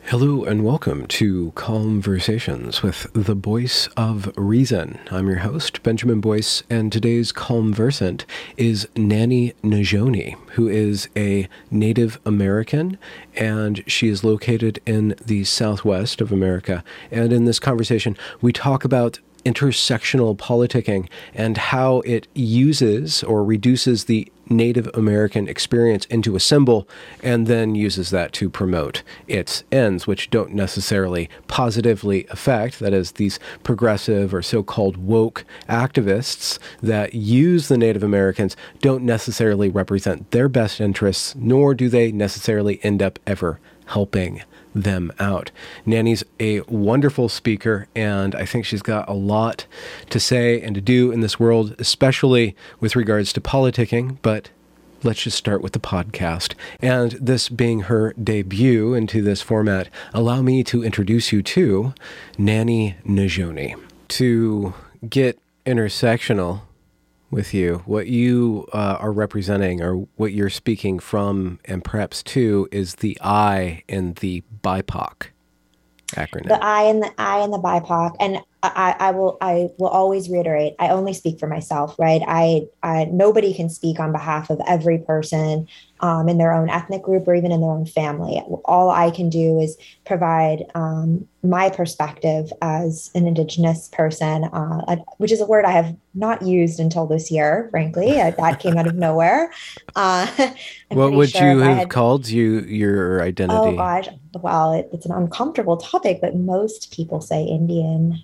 Hello and welcome to Conversations with the Voice of Reason. I'm your host, Benjamin Boyce, and today's conversant is Nanny Najony, who is a Native American, and she is located in the Southwest of America. And in this conversation, we talk about intersectional politicking and how it uses or reduces the Native American experience into a symbol and then uses that to promote its ends, which don't necessarily positively affect, that is, these progressive or so-called woke activists that use the Native Americans don't necessarily represent their best interests, nor do they necessarily end up ever helping them out. Nanny's a wonderful speaker, and I think she's got a lot to say and to do in this world, especially with regards to politicking, but let's just start with the podcast. And this being her debut into this format, allow me to introduce you to Nanny Najony. To get intersectional with you, what you are representing or what you're speaking from and perhaps to is the I in the BIPOC acronym. The I and the BIPOC, and I will always reiterate. I only speak for myself, right? Nobody can speak on behalf of every person in their own ethnic group or even in their own family. All I can do is provide my perspective as an Indigenous person, which is a word I have not used until this year, frankly. That came out of nowhere. What would you have called your identity? Oh gosh, well, it's an uncomfortable topic, but most people say Indian.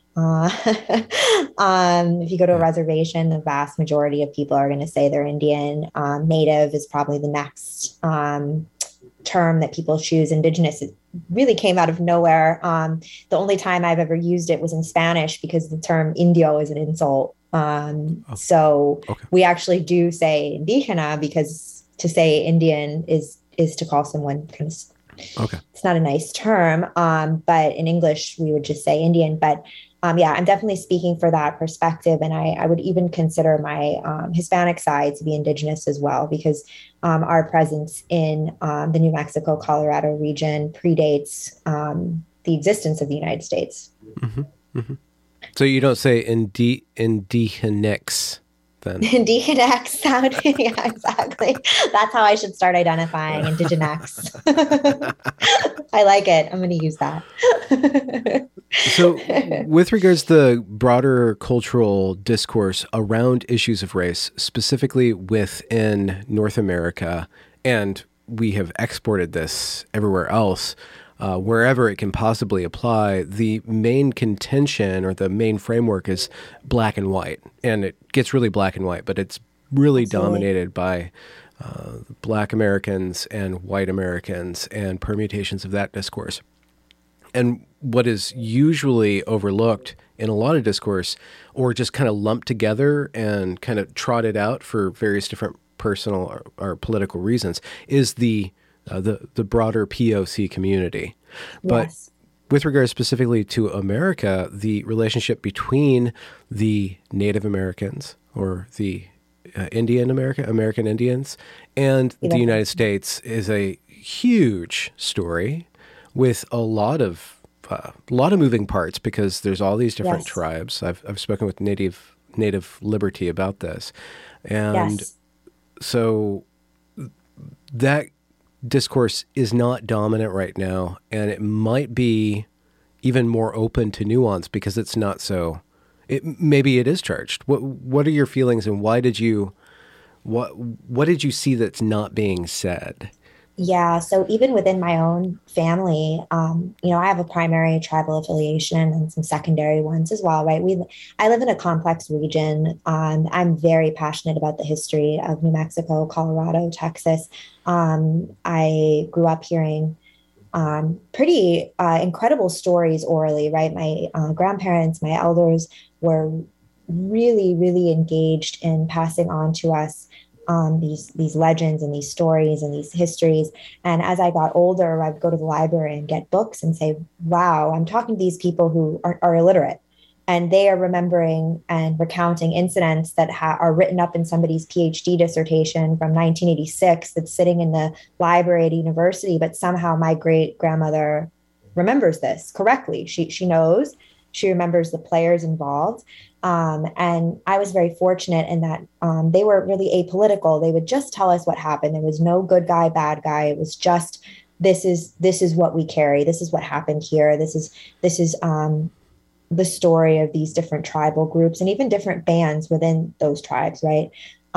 If you go to a reservation, the vast majority of people are going to say they're Indian. Native is probably the next term that people choose. Indigenous, it really came out of nowhere. The only time I've ever used it was in Spanish because the term Indio is an insult. So we actually do say Indígena because to say Indian is to call someone kind of, it's not a nice term. But in English, we would just say Indian. But yeah, I'm definitely speaking for that perspective. And I would even consider my Hispanic side to be Indigenous as well, because our presence in the New Mexico, Colorado region predates the existence of the United States. Mm-hmm. Mm-hmm. So you don't say Indigenix then? Indigenix sounding, yeah, exactly. That's how I should start identifying, Indigenix. I like it. I'm going to use that. So with regards to the broader cultural discourse around issues of race, specifically within North America, and we have exported this everywhere else, wherever it can possibly apply, the main contention or the main framework is black and white. And it gets really black and white, but it's really dominated by Black Americans and white Americans and permutations of that discourse. And what is usually overlooked in a lot of discourse, or just kind of lumped together and kind of trotted out for various different personal or political reasons, is the broader POC community. But Yes. with regards specifically to America, the relationship between the Native Americans or the American Indians and the United States is a huge story with a lot of moving parts, because there's all these different tribes. I've spoken with Native Liberty about this, and so that discourse is not dominant right now, and it might be even more open to nuance because it's not so. Maybe it is charged. What are your feelings, and why did you? What did you see that's not being said? Yeah. So even within my own family, I have a primary tribal affiliation and some secondary ones as well, right? I live in a complex region. I'm very passionate about the history of New Mexico, Colorado, Texas. I grew up hearing pretty incredible stories orally, right? My grandparents, my elders were really, really engaged in passing on to us these legends and these stories and these histories. And as I got older, I'd go to the library and get books and say, wow, I'm talking to these people who are illiterate. And they are remembering and recounting incidents that are written up in somebody's PhD dissertation from 1986 that's sitting in the library at a university. But somehow my great grandmother remembers this correctly. She knows, she remembers the players involved. And I was very fortunate in that they were really apolitical. They would just tell us what happened. There was no good guy, bad guy. It was just, this is what we carry. This is what happened here. This is the story of these different tribal groups and even different bands within those tribes, right?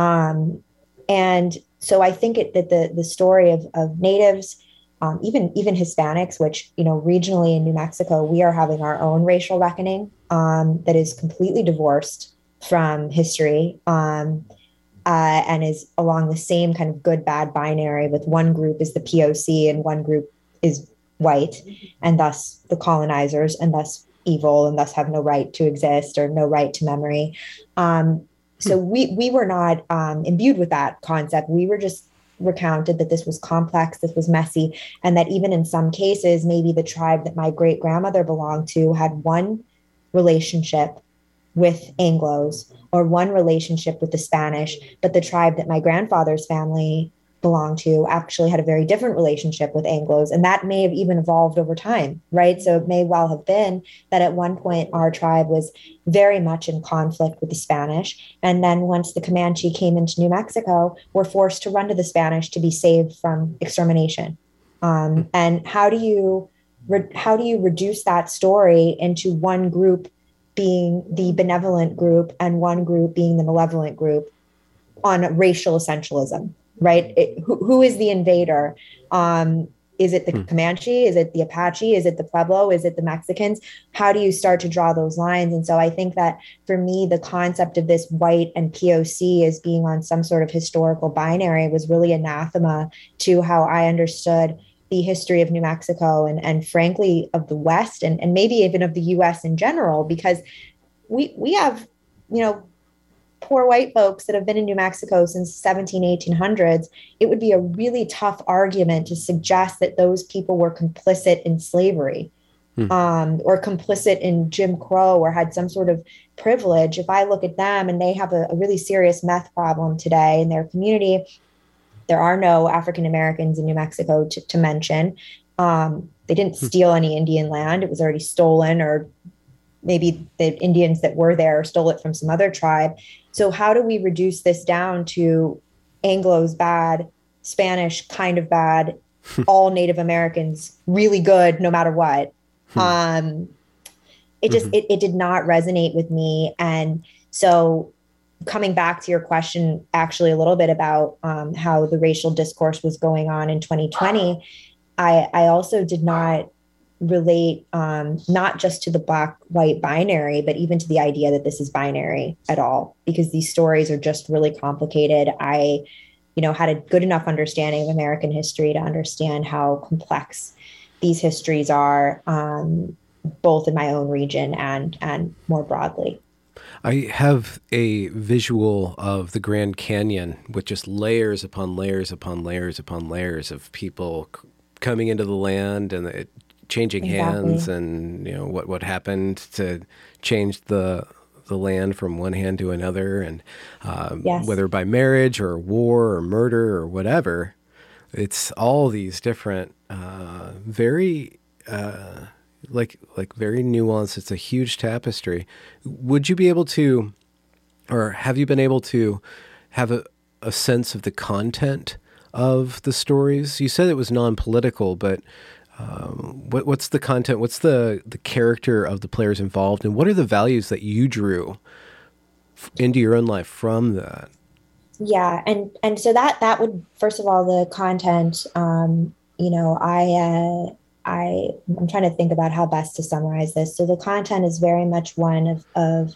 And so I think that the story of natives, even Hispanics, which, you know, regionally in New Mexico, we are having our own racial reckoning that is completely divorced from history, and is along the same kind of good bad binary, with one group is the POC and one group is white, and thus the colonizers, and thus evil, and thus have no right to exist or no right to memory. So we were not imbued with that concept. We were just recounted that this was complex, this was messy, and that even in some cases, maybe the tribe that my great grandmother belonged to had one relationship with Anglos or one relationship with the Spanish, but the tribe that my grandfather's family belonged to actually had a very different relationship with Anglos. And that may have even evolved over time, right? So it may well have been that at one point our tribe was very much in conflict with the Spanish. And then once the Comanche came into New Mexico, were forced to run to the Spanish to be saved from extermination. And how do you reduce that story into one group being the benevolent group and one group being the malevolent group on racial essentialism, right? Who is the invader? Is it the Comanche? Is it the Apache? Is it the Pueblo? Is it the Mexicans? How do you start to draw those lines? And so I think that for me, the concept of this white and POC as being on some sort of historical binary was really anathema to how I understood the history of New Mexico and frankly of the West and maybe even of the US in general, because we have, you know, poor white folks that have been in New Mexico since 1800s. It would be a really tough argument to suggest that those people were complicit in slavery or complicit in Jim Crow or had some sort of privilege. If I look at them and they have a really serious meth problem today in their community, there are no African Americans in New Mexico to mention. They didn't steal any Indian land. It was already stolen, or maybe the Indians that were there stole it from some other tribe. So how do we reduce this down to Anglo's bad, Spanish kind of bad, all Native Americans really good no matter what? It did not resonate with me. And so coming back to your question, actually a little bit about how the racial discourse was going on in 2020, I also did not relate not just to the black-white binary, but even to the idea that this is binary at all, because these stories are just really complicated. I, you know, had a good enough understanding of American history to understand how complex these histories are, both in my own region and more broadly. I have a visual of the Grand Canyon with just layers upon layers upon layers upon layers of people coming into the land and it changing hands, and you know what happened to change the land from one hand to another, and whether by marriage or war or murder or whatever, it's all these different very very nuanced. It's a huge tapestry. Would you be able to, or have you been able to have a sense of the content of the stories? You said it was non-political, but what's the content? What's the character of the players involved, and what are the values that you drew into your own life from that? Yeah, and so that would, first of all, the content. You know, I'm trying to think about how best to summarize this. So the content is very much one of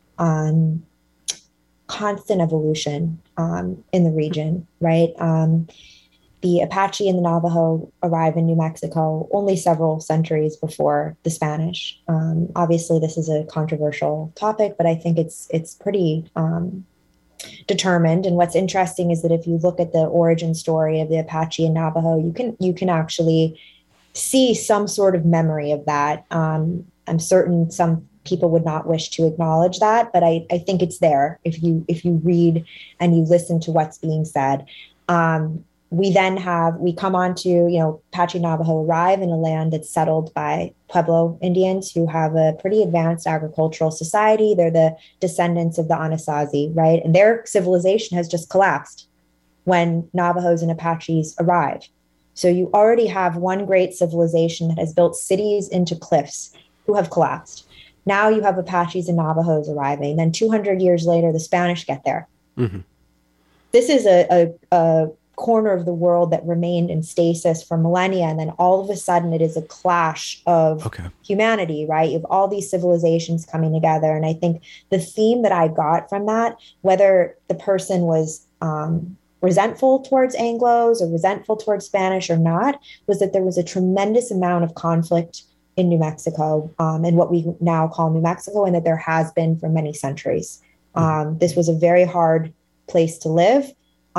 constant evolution in the region, right? The Apache and the Navajo arrive in New Mexico only several centuries before the Spanish. Obviously, this is a controversial topic, but I think it's pretty determined. And what's interesting is that if you look at the origin story of the Apache and Navajo, you can actually see some sort of memory of that. I'm certain some people would not wish to acknowledge that, but I think it's there if you read and you listen to what's being said. we come on to, Apache Navajo arrive in a land that's settled by Pueblo Indians who have a pretty advanced agricultural society. They're the descendants of the Anasazi, right? And their civilization has just collapsed when Navajos and Apaches arrive. So you already have one great civilization that has built cities into cliffs who have collapsed. Now you have Apaches and Navajos arriving. Then 200 years later, the Spanish get there. Mm-hmm. This is a corner of the world that remained in stasis for millennia. And then all of a sudden it is a clash of humanity, right? You have all these civilizations coming together. And I think the theme that I got from that, whether the person was resentful towards Anglos or resentful towards Spanish or not, was that there was a tremendous amount of conflict in New Mexico, and what we now call New Mexico, and that there has been for many centuries. This was a very hard place to live.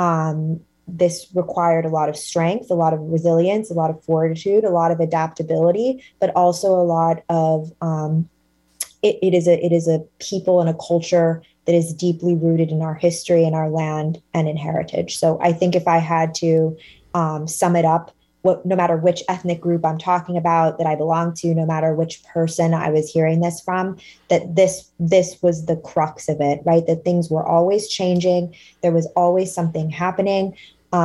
This required a lot of strength, a lot of resilience, a lot of fortitude, a lot of adaptability, but also a lot of it is a people and a culture that is deeply rooted in our history and our land and in heritage. So I think if I had to sum it up, no matter which ethnic group I'm talking about that I belong to, no matter which person I was hearing this from, that this was the crux of it, right? That things were always changing. There was always something happening.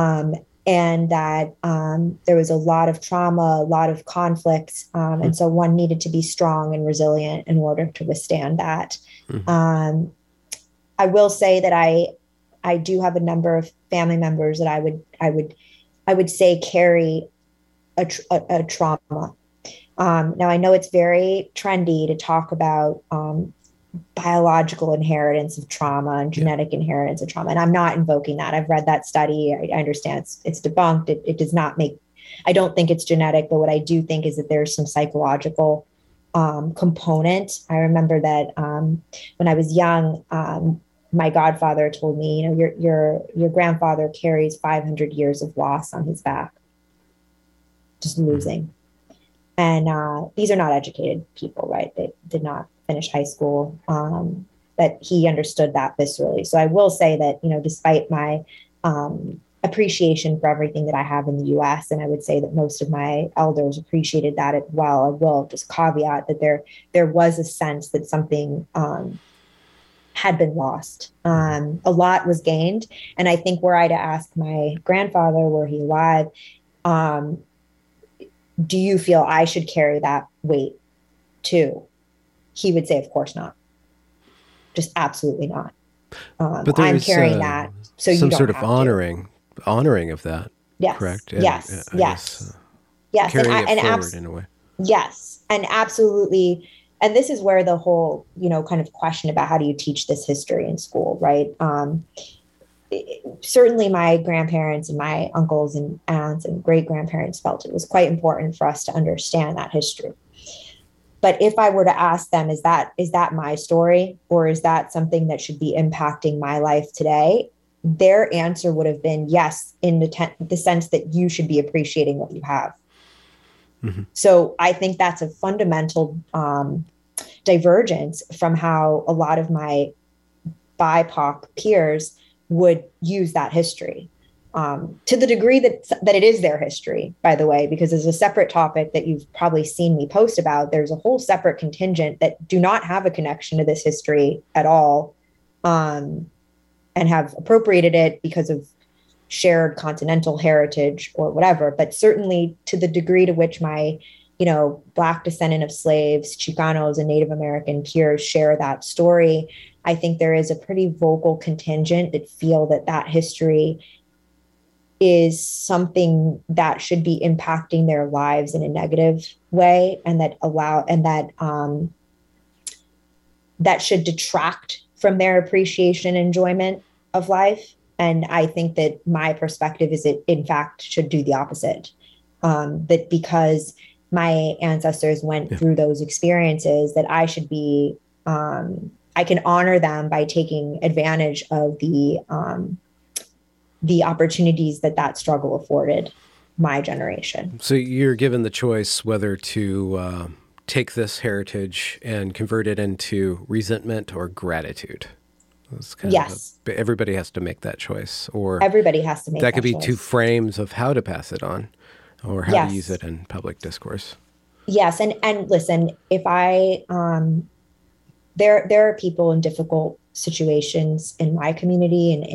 And that there was a lot of trauma, a lot of conflicts. And so one needed to be strong and resilient in order to withstand that. Mm-hmm. I will say that I do have a number of family members that I would say carry a trauma. Now I know it's very trendy to talk about biological inheritance of trauma and genetic inheritance of trauma. And I'm not invoking that. I've read that study. I understand it's debunked. It does not I don't think it's genetic, but what I do think is that there's some psychological component. I remember that when I was young, my godfather told me, your grandfather carries 500 years of loss on his back, just losing. And these are not educated people, right? They did not finish high school, that he understood that viscerally. So I will say that, despite my appreciation for everything that I have in the US, and I would say that most of my elders appreciated that as well, I will just caveat that there was a sense that something had been lost. A lot was gained. And I think were I to ask my grandfather, were he alive, do you feel I should carry that weight too? He would say, of course not. Just absolutely not. But I'm carrying that. So some sort of honoring of that. Yes. Correct. Yes. Yes. Yes. Carrying it forward in a way. Yes. And absolutely. And this is where the whole, kind of question about how do you teach this history in school, right? Certainly my grandparents and my uncles and aunts and great grandparents felt it was quite important for us to understand that history. But if I were to ask them, is that my story, or is that something that should be impacting my life today? Their answer would have been yes, in the sense that you should be appreciating what you have. Mm-hmm. So I think that's a fundamental divergence from how a lot of my BIPOC peers would use that history, to the degree that it is their history, by the way, because there's a separate topic that you've probably seen me post about. There's a whole separate contingent that do not have a connection to this history at all, and have appropriated it because of shared continental heritage or whatever. But certainly to the degree to which my, Black descendant of slaves, Chicanos, and Native American peers share that story, I think there is a pretty vocal contingent that feel that history is something that should be impacting their lives in a negative way, and that should detract from their appreciation and enjoyment of life. And I think that my perspective is it, in fact, should do the opposite. That because my ancestors went through those experiences, that I should be, I can honor them by taking advantage of the opportunities that struggle afforded my generation. So you're given the choice whether to take this heritage and convert it into resentment or gratitude. It's kind Yes. of everybody has to make that choice, or Everybody has to make that could that be two choice. frames of how to pass it on or how to use Yes. it in public discourse. Yes. And listen, if I there are people in difficult situations in my community and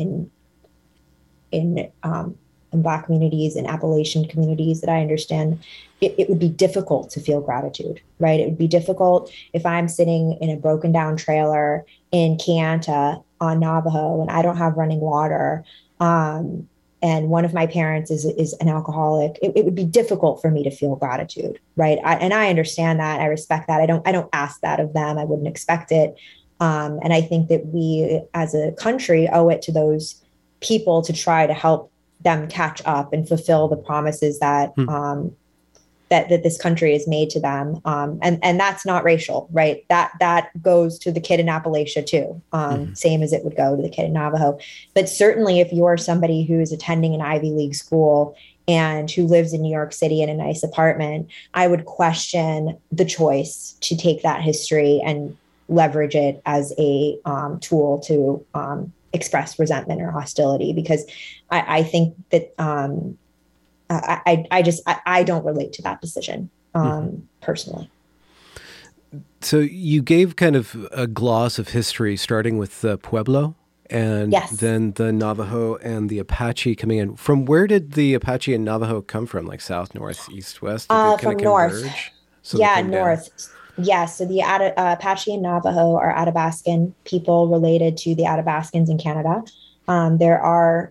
in Black communities and Appalachian communities that I understand, it would be difficult to feel gratitude, right? It would be difficult if I'm sitting in a broken down trailer in Kayenta on Navajo and I don't have running water. And one of my parents is an alcoholic. It would be difficult for me to feel gratitude, right? And I understand that. I respect that. I don't ask that of them. I wouldn't expect it. And I think that we as a country owe it to those people to try to help them catch up and fulfill the promises that that this country has made to them. And that's not racial, right? That goes to the kid in Appalachia too, same as it would go to the kid in Navajo. But certainly, if you're somebody who is attending an Ivy League school and who lives in New York City in a nice apartment, I would question the choice to take that history and leverage it as a tool to express resentment or hostility, because I think that I don't relate to that decision personally. So you gave kind of a gloss of history, starting with the Pueblo and Yes. then the Navajo and the Apache coming in. From where did the Apache and Navajo come from? Like south, north, east, west? Did they kind From of north. converge? So Yeah, north. Yeah, so the Apache and Navajo are Athabascan people related to the Athabascans in Canada. There are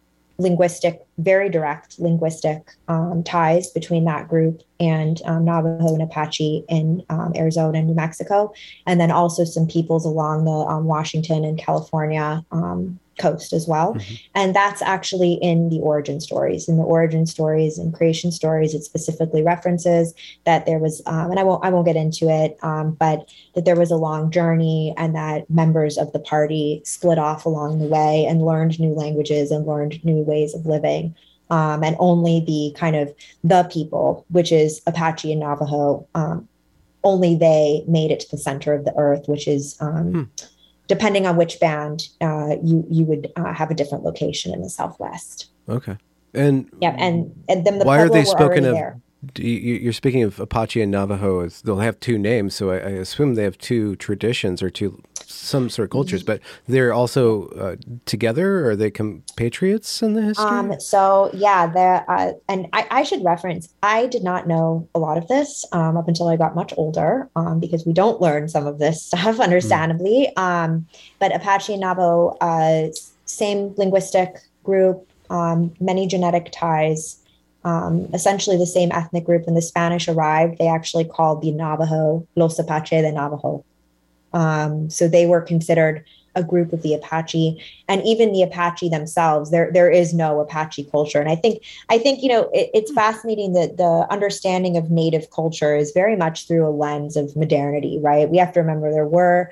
very direct linguistic ties between that group and Navajo and Apache in Arizona and New Mexico, and then also some peoples along the Washington and California coast as well. Mm-hmm. And that's actually in the origin stories. In the origin stories and creation stories, it specifically references that there was, and I won't get into it, but that there was a long journey and that members of the party split off along the way and learned new languages and learned new ways of living. And only the people, which is Apache and Navajo, only they made it to the center of the earth, which is depending on which band, you would have a different location in the Southwest. Okay. And yeah, and then the why are they spoken of? There. You're speaking of Apache and Navajo. They'll have two names, so I assume they have two traditions or some sort of cultures, but they're also together. Or are they compatriots in the history? So yeah, and I should reference, I did not know a lot of this up until I got much older, because we don't learn some of this stuff, understandably. But Apache and Navajo, same linguistic group, many genetic ties, essentially the same ethnic group. When the Spanish arrived, they actually called the Navajo Los Apache de Navajo. So they were considered a group of the Apache, and even the Apache themselves, there is no Apache culture. And I think it's fascinating that the understanding of Native culture is very much through a lens of modernity, right? We have to remember there were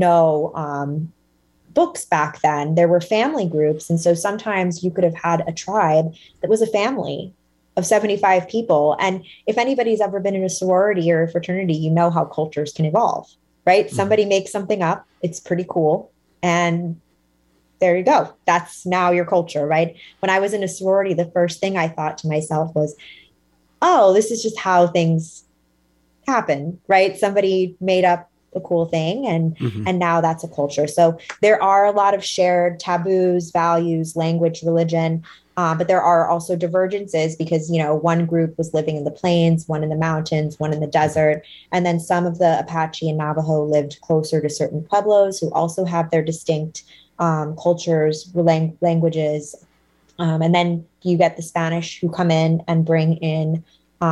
no books back then. There were family groups, and so sometimes you could have had a tribe that was a family of 75 people. And if anybody's ever been in a sorority or a fraternity, you know how cultures can evolve, right? Mm-hmm. Somebody makes something up, it's pretty cool, and there you go. That's now your culture, right? When I was in a sorority, the first thing I thought to myself was, oh, this is just how things happen, right? Somebody made up a cool thing, and now that's a culture. So there are a lot of shared taboos, values, language, religion, but there are also divergences because, one group was living in the plains, one in the mountains, one in the desert. And then some of the Apache and Navajo lived closer to certain pueblos who also have their distinct cultures, languages. And then you get the Spanish who come in and bring in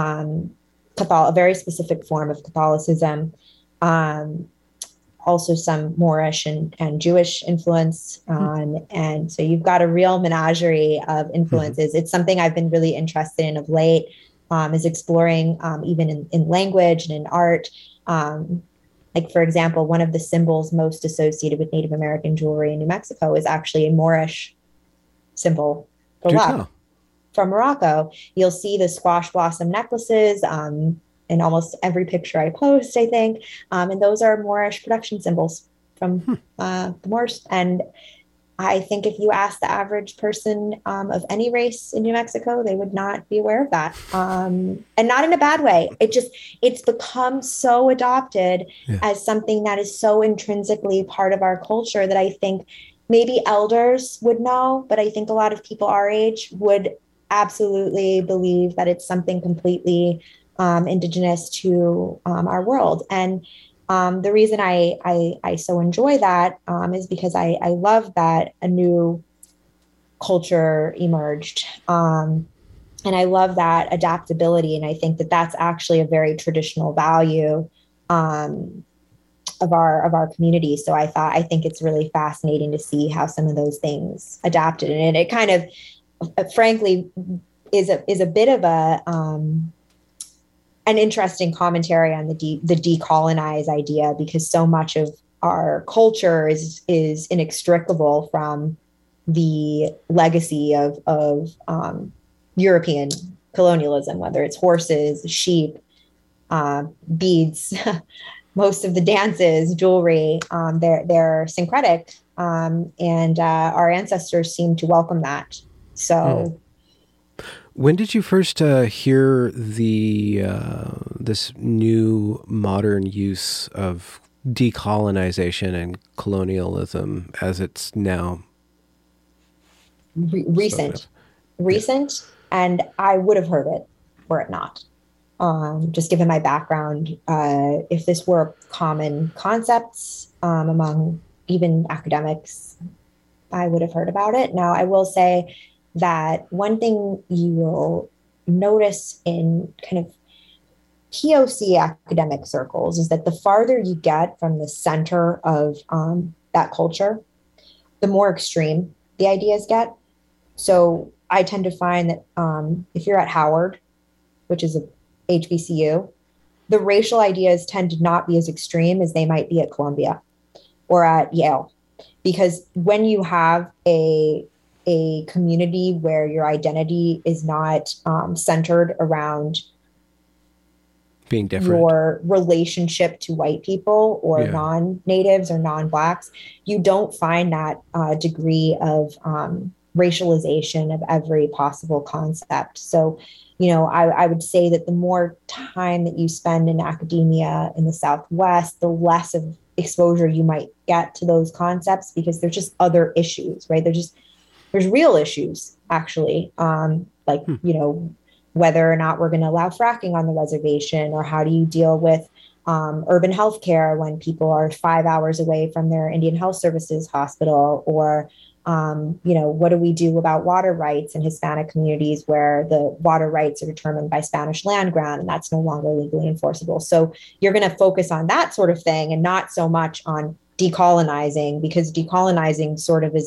a very specific form of Catholicism. Also some Moorish and Jewish influence. And so you've got a real menagerie of influences. It's something I've been really interested in of late, is exploring even in language and in art. Like, for example, one of the symbols most associated with Native American jewelry in New Mexico is actually a Moorish symbol for love. From Morocco. You'll see the squash blossom necklaces in almost every picture I post, I think. And those are Moorish production symbols from the Moors. And I think if you ask the average person of any race in New Mexico, they would not be aware of that. And not in a bad way. It's become so adopted as something that is so intrinsically part of our culture that I think maybe elders would know, but I think a lot of people our age would absolutely believe that it's something completely indigenous to our world. And the reason I so enjoy that is because I love that a new culture emerged. And I love that adaptability. And I think that that's actually a very traditional value of our community. So I think it's really fascinating to see how some of those things adapted. And it kind of, frankly, is a bit of an interesting commentary on the decolonize idea, because so much of our culture is inextricable from the legacy of European colonialism, whether it's horses, sheep, beads, most of the dances, jewelry, they're syncretic, and our ancestors seem to welcome that. So. When did you first hear the this new modern use of decolonization and colonialism as it's now recent, and I would have heard it were it not. Just given my background, if this were common concepts among even academics, I would have heard about it. Now, I will say that one thing you will notice in kind of POC academic circles is that the farther you get from the center of that culture, the more extreme the ideas get. So I tend to find that if you're at Howard, which is a HBCU, the racial ideas tend to not be as extreme as they might be at Columbia or at Yale. Because when you have a community where your identity is not centered around being different, your relationship to white people or non-natives or non-blacks, you don't find that degree of racialization of every possible concept. So, I would say that the more time that you spend in academia in the Southwest, the less of exposure you might get to those concepts, because there's just other issues, right? There's real issues, actually, whether or not we're going to allow fracking on the reservation, or how do you deal with urban health care when people are 5 hours away from their Indian Health Services hospital, or what do we do about water rights in Hispanic communities where the water rights are determined by Spanish land grant and that's no longer legally enforceable. So you're going to focus on that sort of thing and not so much on decolonizing, because decolonizing sort of is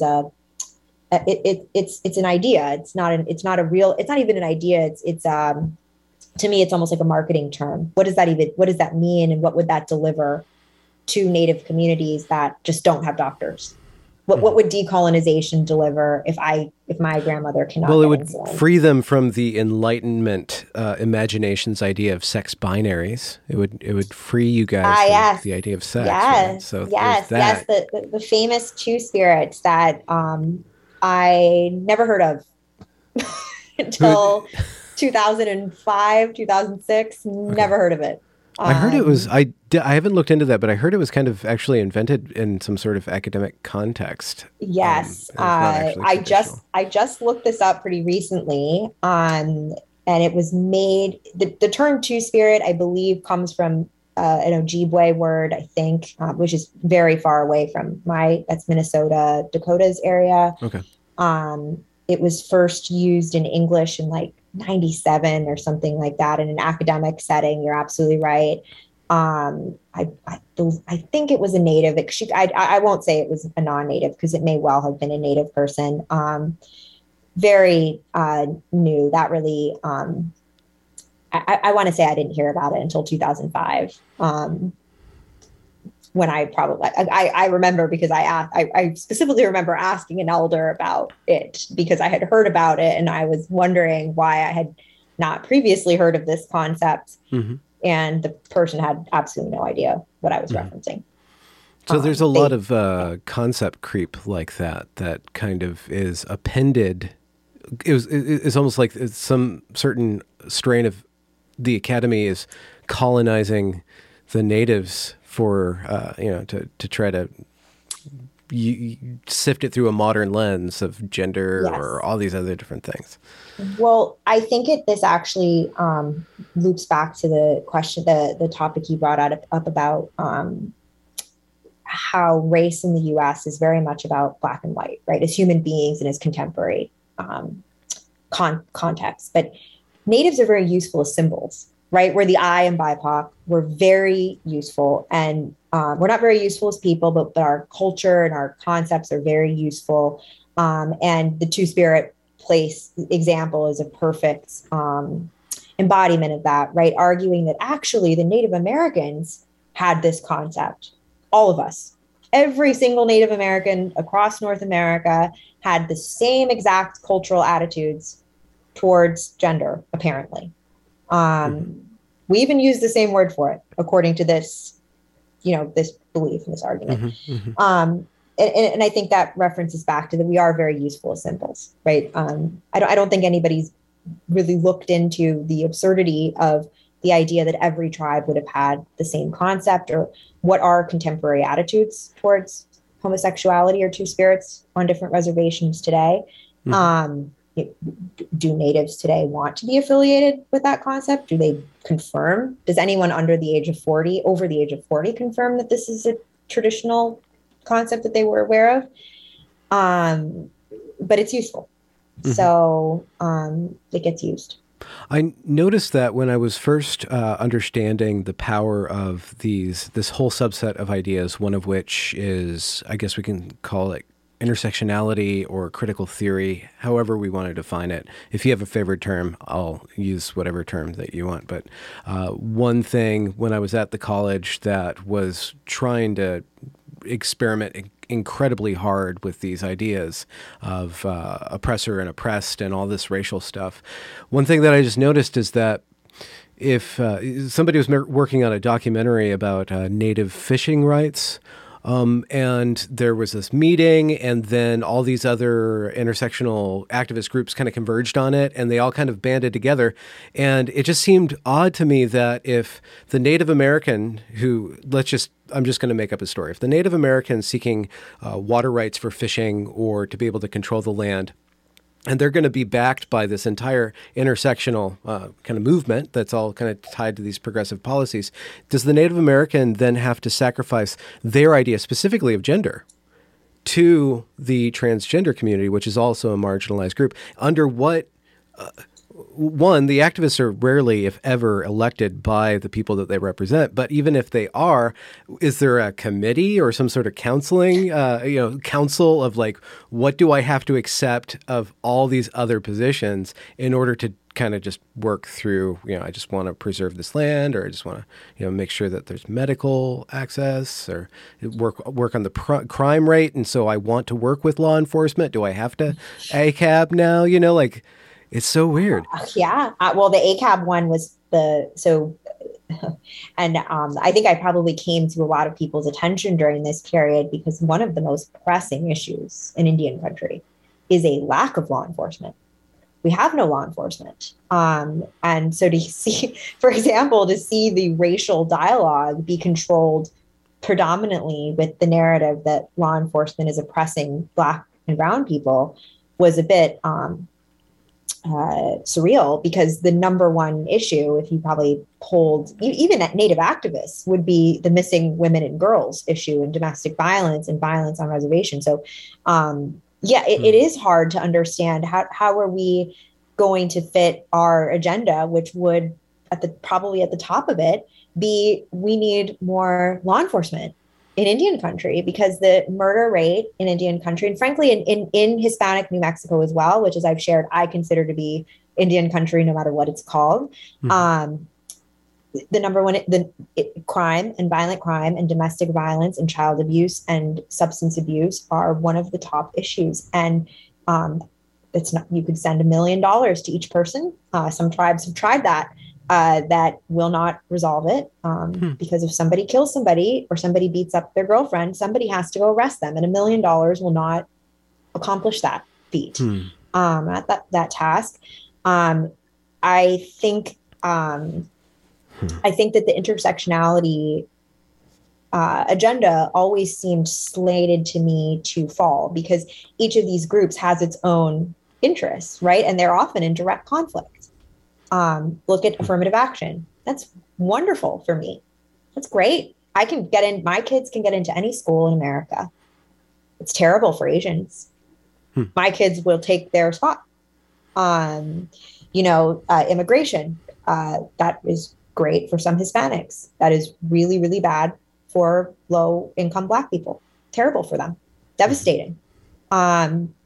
it's an idea. It's not even an idea. It's to me, it's almost like a marketing term. What does that mean? And what would that deliver to Native communities that just don't have doctors? What would decolonization deliver if my grandmother cannot? Well, it would free them from the Enlightenment imagination's idea of sex binaries. It would free you guys from the idea of sex. Yes, right? So yes. The famous two spirits that I never heard of until 2005, 2006. Never heard of it. I heard it was, I haven't looked into that, but I heard it was kind of actually invented in some sort of academic context. Yes. I just looked this up pretty recently, and it was made, the term two-spirit, I believe, comes from an Ojibwe word, I think, which is very far away from that's Minnesota, Dakota's area. Okay. It was first used in English in 97 or something like that in an academic setting. You're absolutely right. I think it was a native. I won't say it was a non-native, because it may well have been a native person. Very new. That really, I want to say I didn't hear about it until 2005. When I remember, because I specifically remember asking an elder about it, because I had heard about it and I was wondering why I had not previously heard of this concept. Mm-hmm. And the person had absolutely no idea what I was referencing. So there's a lot They of concept creep like that, that kind of is appended. It's almost like it's some certain strain of the academy is colonizing the natives for, to try to sift it through a modern lens of gender or Yes. all these other different things. Well, I think this actually loops back to the question, the topic you brought up about how race in the U.S. is very much about black and white, right, as human beings and as contemporary um, context. But natives are very useful as symbols, right? Where the I and BIPOC were very useful, and we're not very useful as people, but our culture and our concepts are very useful. And the Two Spirit place example is a perfect embodiment of that, right? Arguing that actually the Native Americans had this concept, all of us, every single Native American across North America had the same exact cultural attitudes towards gender, apparently. Mm-hmm. We even use the same word for it, according to this, this belief and this argument. Mm-hmm. Mm-hmm. And I think that references back to that we are very useful as symbols, right? I don't think anybody's really looked into the absurdity of the idea that every tribe would have had the same concept, or what are contemporary attitudes towards homosexuality or two spirits on different reservations today. Mm-hmm. Do natives today want to be affiliated with that concept? Do they confirm? Does anyone over the age of 40, confirm that this is a traditional concept that they were aware of? But it's useful. Mm-hmm. So it gets used. I noticed that when I was first understanding the power of this whole subset of ideas, one of which is, I guess we can call it intersectionality or critical theory, however we want to define it. If you have a favorite term, I'll use whatever term that you want. But one thing when I was at the college that was trying to experiment incredibly hard with these ideas of oppressor and oppressed and all this racial stuff. One thing that I just noticed is that if somebody was working on a documentary about native fishing rights, and there was this meeting, and then all these other intersectional activist groups kind of converged on it, and they all kind of banded together. And it just seemed odd to me that if the Native American I'm just going to make up a story. If the Native American seeking water rights for fishing or to be able to control the land, and they're going to be backed by this entire intersectional kind of movement that's all kind of tied to these progressive policies, does the Native American then have to sacrifice their idea specifically of gender to the transgender community, which is also a marginalized group? Under what... One, the activists are rarely, if ever, elected by the people that they represent. But even if they are, is there a committee or some sort of counseling, council of like, what do I have to accept of all these other positions in order to kind of just work through, I just want to preserve this land, or I just want to, make sure that there's medical access, or work on the crime rate. And so I want to work with law enforcement. Do I have to ACAB now? It's so weird. Yeah. Well, the ACAB one was and I think I probably came to a lot of people's attention during this period because one of the most pressing issues in Indian country is a lack of law enforcement. We have no law enforcement. And so to see, for example, to see the racial dialogue be controlled predominantly with the narrative that law enforcement is oppressing Black and brown people was a bit surreal, because the number one issue, if you probably polled even at Native activists, would be the missing women and girls issue and domestic violence and violence on reservation. So it is hard to understand how are we going to fit our agenda, which would probably at the top of it be, we need more law enforcement in Indian country, because the murder rate in Indian country, and frankly in Hispanic New Mexico as well, which, as I've shared, I consider to be Indian country no matter what it's called. Mm-hmm. The number one, crime and violent crime and domestic violence and child abuse and substance abuse are one of the top issues. And it's not, you could send $1 million to each person. Some tribes have tried that. that will not resolve it. Hmm. Because if somebody kills somebody or somebody beats up their girlfriend, somebody has to go arrest them, and $1 million will not accomplish that feat, Hmm. that task. Um, I think um, Hmm. I think that the intersectionality agenda always seemed slated to me to fall because each of these groups has its own interests, right? And they're often in direct conflict. Look at affirmative action. That's wonderful for me. That's great. I can get in, my kids can get into any school in America. It's terrible for Asians. Hmm. My kids will take their spot. Um, Immigration, that is great for some Hispanics. That is really, really bad for low income Black people. Terrible for them. Hmm. Devastating. Um,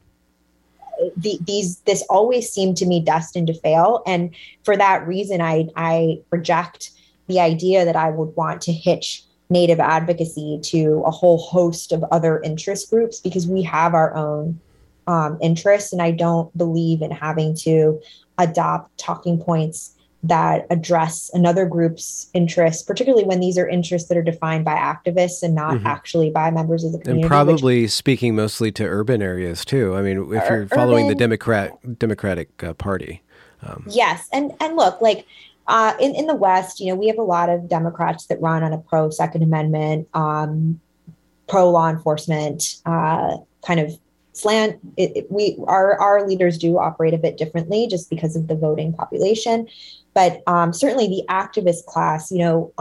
this always seemed to me destined to fail, and for that reason, I reject the idea that I would want to hitch Native advocacy to a whole host of other interest groups because we have our own interests, and I don't believe in having to adopt talking points that address another group's interests, particularly when these are interests that are defined by activists and not Hmm. actually by members of the And community, which probably speaking mostly to urban areas too. I mean, if are you're following the urban. Democratic Party. Yes, and look, like in the West, we have a lot of Democrats that run on a pro Second Amendment, pro law enforcement kind of slant. Our leaders do operate a bit differently just because of the voting population, but certainly the activist class,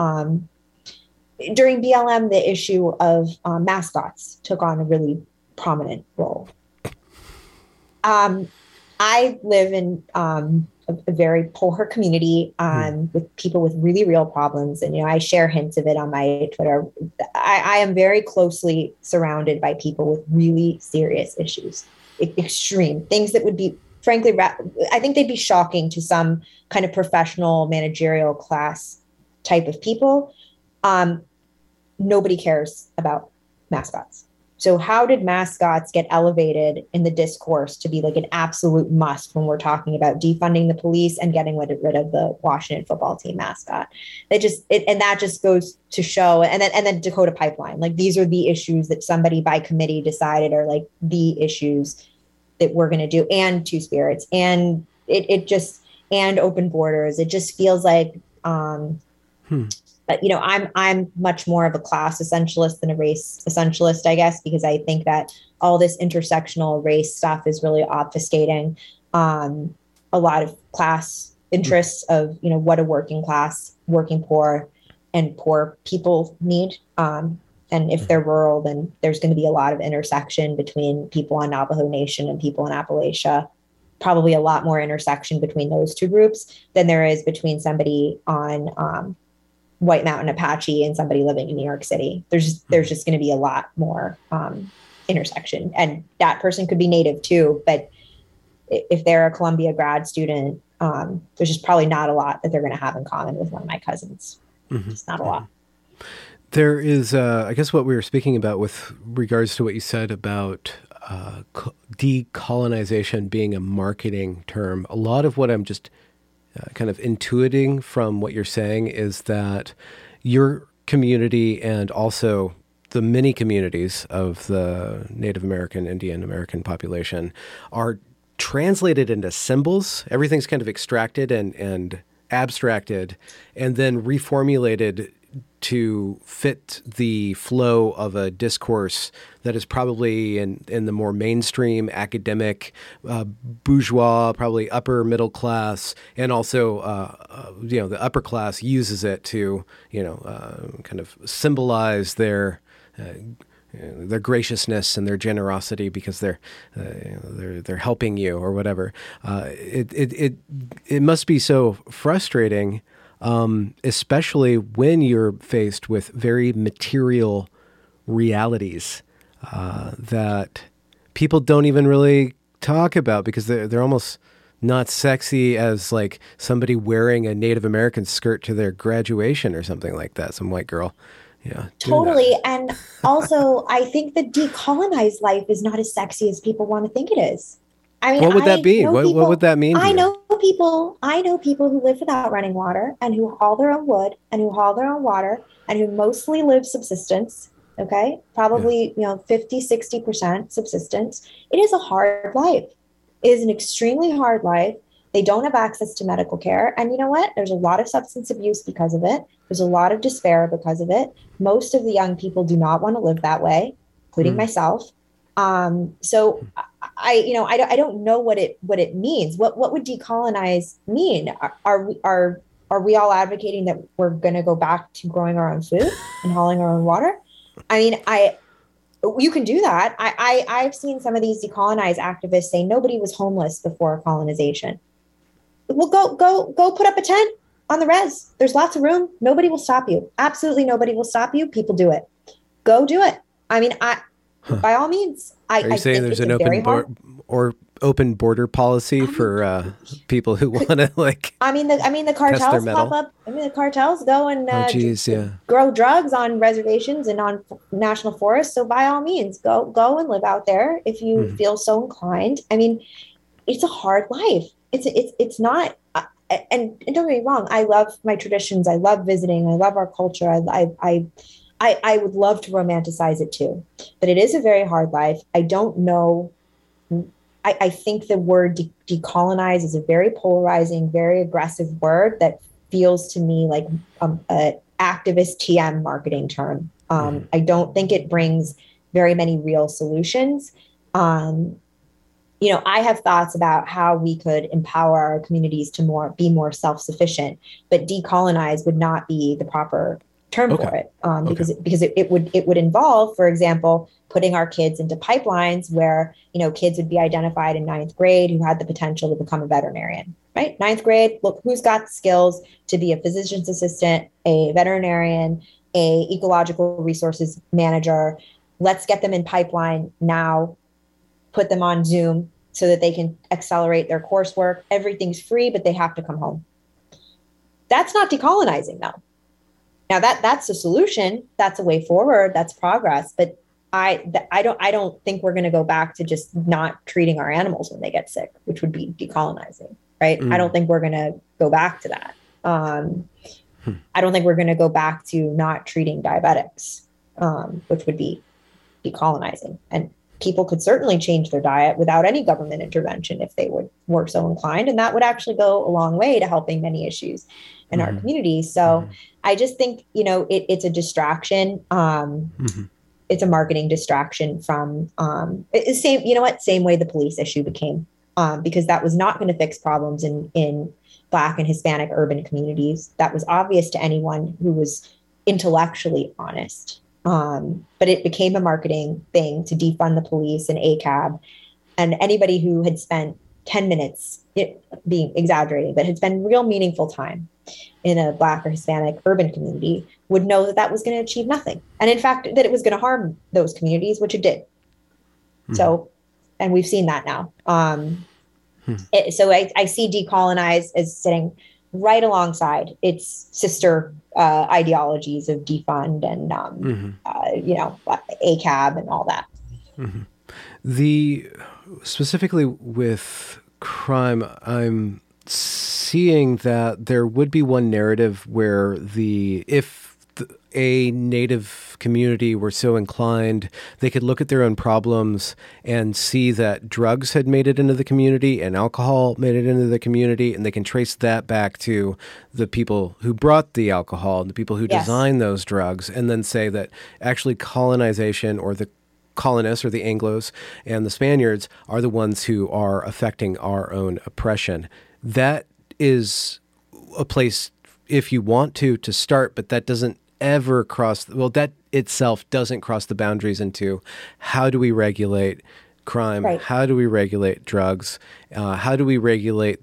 during BLM, the issue of mascots took on a really prominent role. Um, I live in a very poor community Hmm. with people with really real problems. And, I share hints of it on my Twitter. I am very closely surrounded by people with really serious issues, extreme things that would be, frankly, I think they'd be shocking to some kind of professional managerial class type of people. Um, Nobody cares about mascots. So, how did mascots get elevated in the discourse to be like an absolute must when we're talking about defunding the police and getting rid of the Washington football team mascot? And that just goes to show. And then Dakota Pipeline, like these are the issues that somebody by committee decided are like the issues that we're going to do, and Two Spirits, and it just and open borders. It just feels like Hmm. but I'm much more of a class essentialist than a race essentialist, I guess, because I think that all this intersectional race stuff is really obfuscating um, a lot of class Hmm. interests of what a working class, working poor, and poor people need. And if they're rural, then there's going to be a lot of intersection between people on Navajo Nation and people in Appalachia. Probably a lot more intersection between those two groups than there is between somebody on White Mountain Apache and somebody living in New York City. There's just going to be a lot more intersection, and that person could be Native too. But if they're a Columbia grad student, there's just probably not a lot that they're going to have in common with one of my cousins. Hmm. Just not a Hmm. lot. There is, I guess, what we were speaking about with regards to what you said about decolonization being a marketing term. A lot of what I'm just kind of intuiting from what you're saying is that your community and also the many communities of the Native American, Indian American population are translated into symbols. Everything's kind of extracted and abstracted and then reformulated to fit the flow of a discourse that is probably in the more mainstream academic, bourgeois, probably upper middle class, and also the upper class uses it to kind of symbolize their graciousness and their generosity because they're helping you or whatever. It must be so frustrating, especially when you're faced with very material realities that people don't even really talk about because they're almost not sexy as like somebody wearing a Native American skirt to their graduation or something like that. Some white girl, doing that. Totally. And also, I think the decolonized life is not as sexy as people want to think it is. I mean, What would that be? What would that mean to you? I know people who live without running water and who haul their own wood and who haul their own water and who mostly live subsistence. Okay. Yeah. Probably, 50, 60% subsistence. It is a hard life. It is an extremely hard life. They don't have access to medical care. And you know what? There's a lot of substance abuse because of it. There's a lot of despair because of it. Most of the young people do not want to live that way, including myself. So I don't know what it means. What would decolonize mean? Are we all advocating that we're going to go back to growing our own food and hauling our own water? I mean, you can do that. I've seen some of these decolonized activists say nobody was homeless before colonization. Well, go put up a tent on the res. There's lots of room. Nobody will stop you. Absolutely nobody will stop you. People do it. Go do it. I mean, by all means. Are you saying there's an open border policy for people who want to I mean the cartels pop up. I mean the cartels go and grow drugs on reservations and on national forests. So by all means, go and live out there if you feel so inclined. I mean, it's a hard life. It's not. And don't get me wrong. I love my traditions. I love visiting. I love our culture. I would love to romanticize it too, but it is a very hard life. I don't know. I think the word decolonize is a very polarizing, very aggressive word that feels to me like an activist TM marketing term. I don't think it brings very many real solutions. I have thoughts about how we could empower our communities to be more self-sufficient, but decolonize would not be the proper term for it, because it would involve, for example, putting our kids into pipelines where kids would be identified in ninth grade who had the potential to become a veterinarian. Right, ninth grade. Look, who's got the skills to be a physician's assistant, a veterinarian, a ecological resources manager? Let's get them in pipeline now. Put them on Zoom so that they can accelerate their coursework. Everything's free, but they have to come home. That's not decolonizing, though. Now that's a solution. That's a way forward. That's progress. But I don't think we're going to go back to just not treating our animals when they get sick, which would be decolonizing, right? I don't think we're going to go back to that. I don't think we're going to go back to not treating diabetics, which would be decolonizing. And people could certainly change their diet without any government intervention if they were so inclined. And that would actually go a long way to helping many issues in our community. So I just think, it's a distraction. It's a marketing distraction from same way the police issue became, because that was not going to fix problems in Black and Hispanic urban communities. That was obvious to anyone who was intellectually honest. But it became a marketing thing to defund the police and ACAB. And anybody who had spent 10 minutes, being exaggerating, but had spent real meaningful time in a Black or Hispanic urban community would know that was going to achieve nothing. And in fact, that it was going to harm those communities, which it did. So, and we've seen that now. So I see decolonize as sitting right alongside its sister ideologies of defund and, ACAB and all that. Specifically with crime, I'm seeing that there would be one narrative where if a Native community were so inclined, they could look at their own problems and see that drugs had made it into the community and alcohol made it into the community, and they can trace that back to the people who brought the alcohol and the people who designed those drugs, and then say that actually colonization, or the colonists or the Anglos and the Spaniards, are the ones who are affecting our own oppression. That is a place, if you want to start, but that doesn't ever that itself doesn't cross the boundaries into how do we regulate crime? Right. How do we regulate drugs? How do we regulate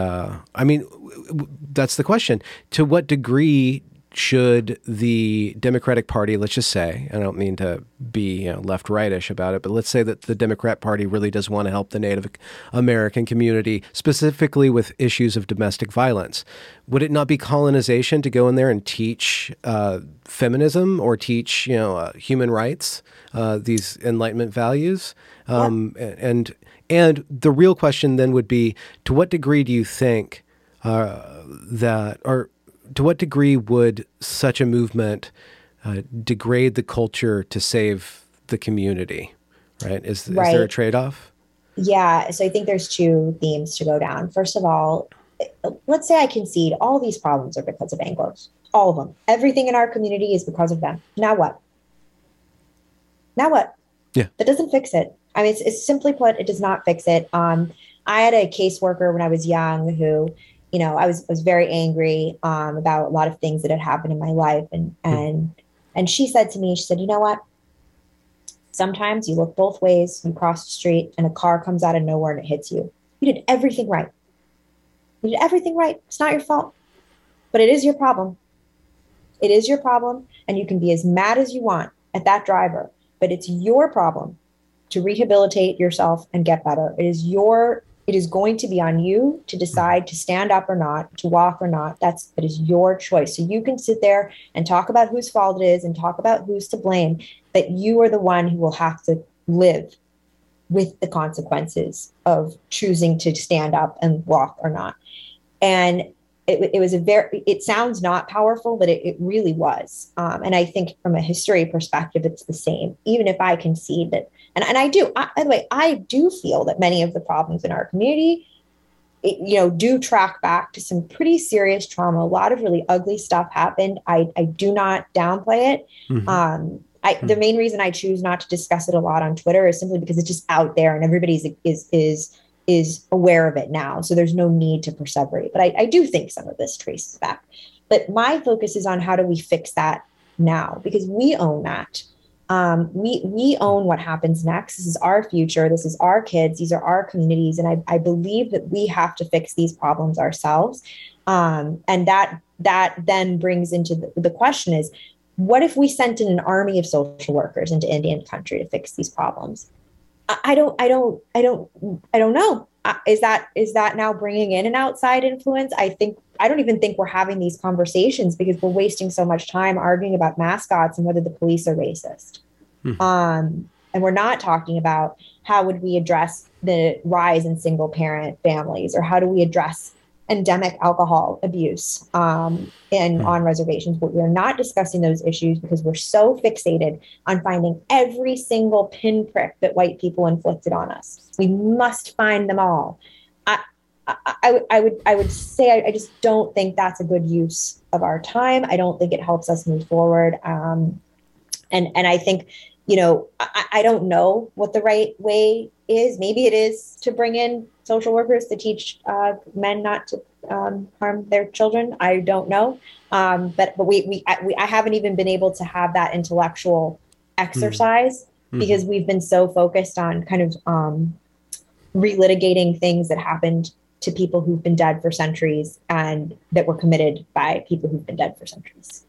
that's the question. To what degree should the Democratic Party, let's just say, I don't mean to be left-rightish about it, but let's say that the Democrat Party really does want to help the Native American community, specifically with issues of domestic violence. Would it not be colonization to go in there and teach feminism or teach human rights, these Enlightenment values? And And the real question then would be, to what degree do you think to what degree would such a movement degrade the culture to save the community, right? Is there a trade-off? Yeah. So I think there's two themes to go down. First of all, let's say I concede all these problems are because of Anglos, all of them. Everything in our community is because of them. Now what? Now what? Yeah. That doesn't fix it. I mean, it's simply put, it does not fix it. I had a caseworker when I was young who, I was very angry about a lot of things that had happened in my life. And she said to me, she said, you know what? Sometimes you look both ways, you cross the street and a car comes out of nowhere and it hits you. You did everything right. You did everything right. It's not your fault, but it is your problem. It is your problem. And you can be as mad as you want at that driver, but it's your problem to rehabilitate yourself and get better. It is going to be on you to decide to stand up or not, to walk or not. That is your choice. So you can sit there and talk about whose fault it is and talk about who's to blame, but you are the one who will have to live with the consequences of choosing to stand up and walk or not. And it sounds not powerful, but it really was. And I think from a history perspective, it's the same, even if I concede that. And I do, by the way, I do feel that many of the problems in our community, do track back to some pretty serious trauma. A lot of really ugly stuff happened. I do not downplay it. Mm-hmm. The main reason I choose not to discuss it a lot on Twitter is simply because it's just out there and everybody's is aware of it now. So there's no need to perseverate. But I do think some of this traces back. But my focus is on how do we fix that now? Because we own that. We own what happens next. This is our future. This is our kids. These are our communities. And I believe that we have to fix these problems ourselves. And that then brings into the question is, what if we sent in an army of social workers into Indian country to fix these problems? I don't know. Is that now bringing in an outside influence? I don't even think we're having these conversations because we're wasting so much time arguing about mascots and whether the police are racist. Mm-hmm. And we're not talking about how would we address the rise in single parent families, or how do we address endemic alcohol abuse on reservations. But we're not discussing those issues because we're so fixated on finding every single pinprick that white people inflicted on us. We must find them all. I would say I just don't think that's a good use of our time. I don't think it helps us move forward. And I think, I don't know what the right way is. Maybe it is to bring in social workers to teach men not to harm their children. I don't know. But I haven't even been able to have that intellectual exercise because we've been so focused on kind of relitigating things that happened to people who've been dead for centuries and that were committed by people who've been dead for centuries.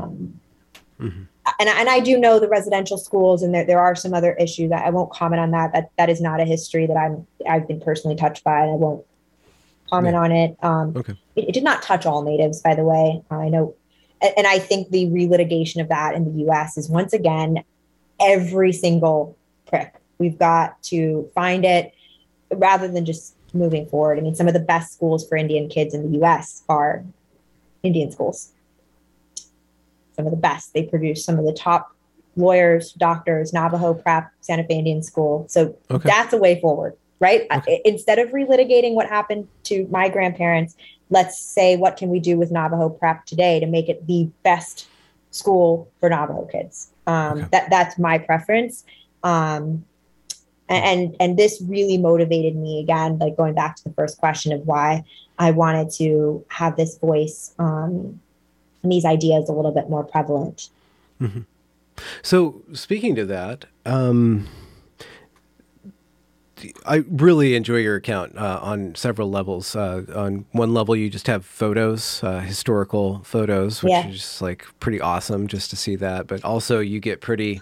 And I do know the residential schools, and there are some other issues. I won't comment on that. That is not a history that I've been personally touched by, and I won't comment on it. Okay. It did not touch all natives, by the way. I know, and I think the relitigation of that in the U.S. is once again every single prick. We've got to find it rather than just moving forward. I mean, some of the best schools for Indian kids in the U.S. are Indian schools. Some of the best. They produce some of the top lawyers, doctors, Navajo Prep, Santa Fe Indian School. So that's a way forward, right? Okay. Instead of relitigating what happened to my grandparents, let's say, what can we do with Navajo Prep today to make it the best school for Navajo kids? That's my preference. And this really motivated me again, like going back to the first question of why I wanted to have this voice, and these ideas a little bit more prevalent. Mm-hmm. So speaking to that, I really enjoy your account on several levels. On one level, you just have photos, historical photos, which is just like pretty awesome just to see that. But also you get pretty,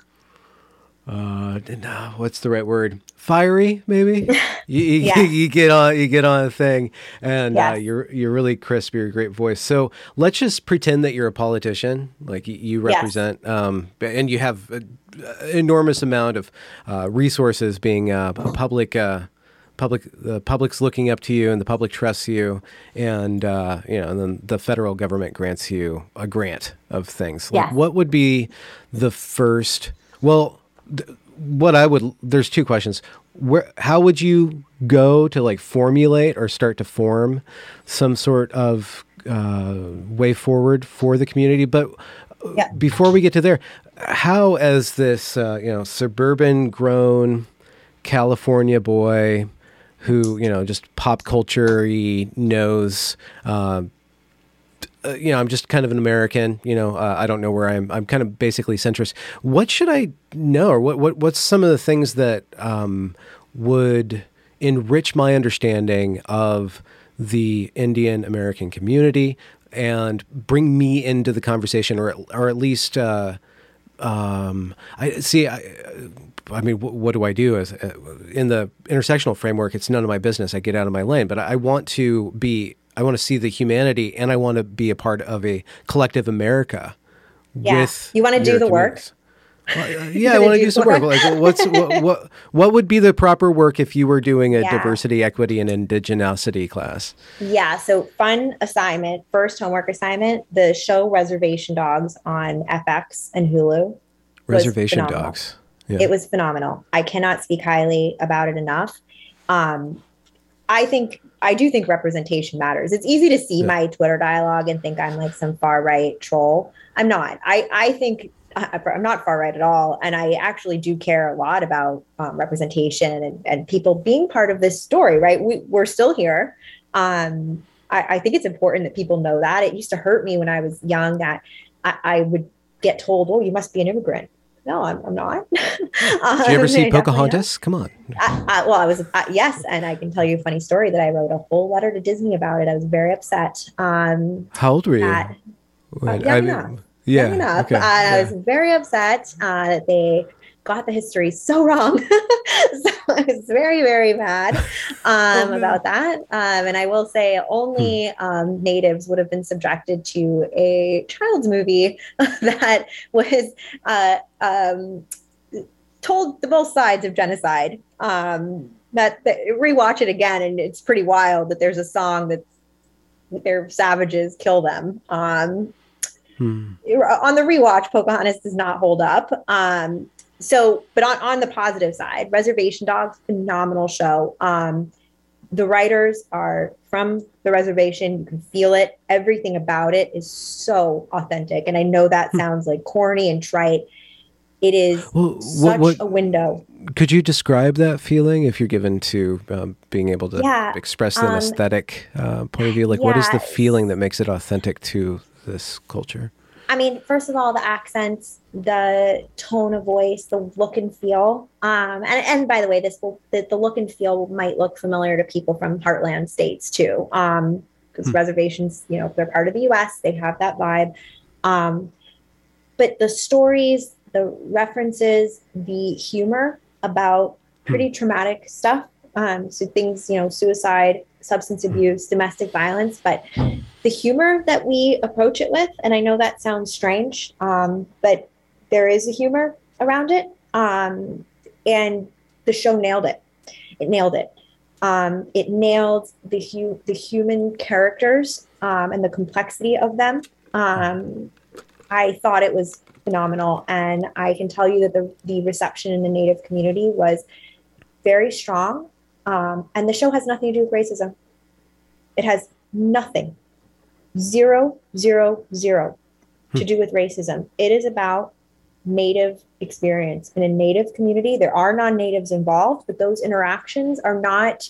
what's the right word? Fiery, maybe. You get on a thing, and you're really crisp. You're a great voice. So let's just pretend that you're a politician, like you represent, and you have an enormous amount of resources, being a public the public's looking up to you, and the public trusts you, and and then the federal government grants you a grant of things. Like, Yes. what would be the first? Well, what I would. There's two questions. How would you go to like formulate or start to form some sort of way forward for the community? But Yeah. before we get to there, how, as this suburban grown California boy who just pop culture-y knows, I'm just kind of an American, I don't know where I'm kind of basically centrist. What should I know, or what's some of the things that would enrich my understanding of the Indian American community and bring me into the conversation, or at least I mean, what do I do as in the intersectional framework? It's none of my business. I get out of my lane, but I want to see the humanity, and I want to be a part of a collective America. Yeah. With you want to do the communities. work? Well, yeah, I want to do some work. Like, what would be the proper work if you were doing a diversity, equity, and indigenosity class? Yeah. So fun assignment, first homework assignment, the show Reservation Dogs on FX and Hulu. Reservation Dogs. Yeah. It was phenomenal. I cannot speak highly about it enough. I do think representation matters. It's easy to see my Twitter dialogue and think I'm like some far right troll. I'm not. I think I'm not far right at all. And I actually do care a lot about representation and people being part of this story, right? We're still here. I think it's important that people know that. It used to hurt me when I was young that I would get told, oh, you must be an immigrant. No, I'm not. Did you ever see Pocahontas? Come on. Yes. And I can tell you a funny story that I wrote a whole letter to Disney about it. I was very upset. How old were you? Young enough. Young enough. Okay. I was very upset that they got the history so wrong. So I was very, very mad about that. And I will say only natives would have been subjected to a child's movie that was told the both sides of genocide. That rewatch it again, and it's pretty wild that there's a song that their savages kill them. On the rewatch, Pocahontas does not hold up. But on the positive side, Reservation Dogs, phenomenal show. The writers are from the reservation. You can feel it. Everything about it is so authentic. And I know that sounds like corny and trite. It is such a window. Could you describe that feeling if you're given to being able to express an aesthetic point of view? Like, what is the feeling that makes it authentic to this culture? I mean, first of all, the accents, the tone of voice, the look and feel. And by the way, the look and feel might look familiar to people from heartland states too. Because reservations, they're part of the US, they have that vibe. But the stories, the references, the humor about pretty traumatic stuff. So things, suicide, substance abuse, domestic violence, but the humor that we approach it with, and I know that sounds strange, but there is a humor around it. And the show nailed it. It nailed it. It nailed the human characters and the complexity of them. I thought it was phenomenal. And I can tell you that the reception in the Native community was very strong. And the show has nothing to do with racism. It has nothing, 0, 0, 0 to do with racism. It is about Native experience. In a Native community, there are non-Natives involved, but those interactions are not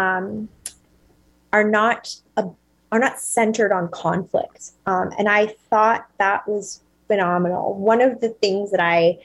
centered on conflict. And I thought that was phenomenal. One of the things that I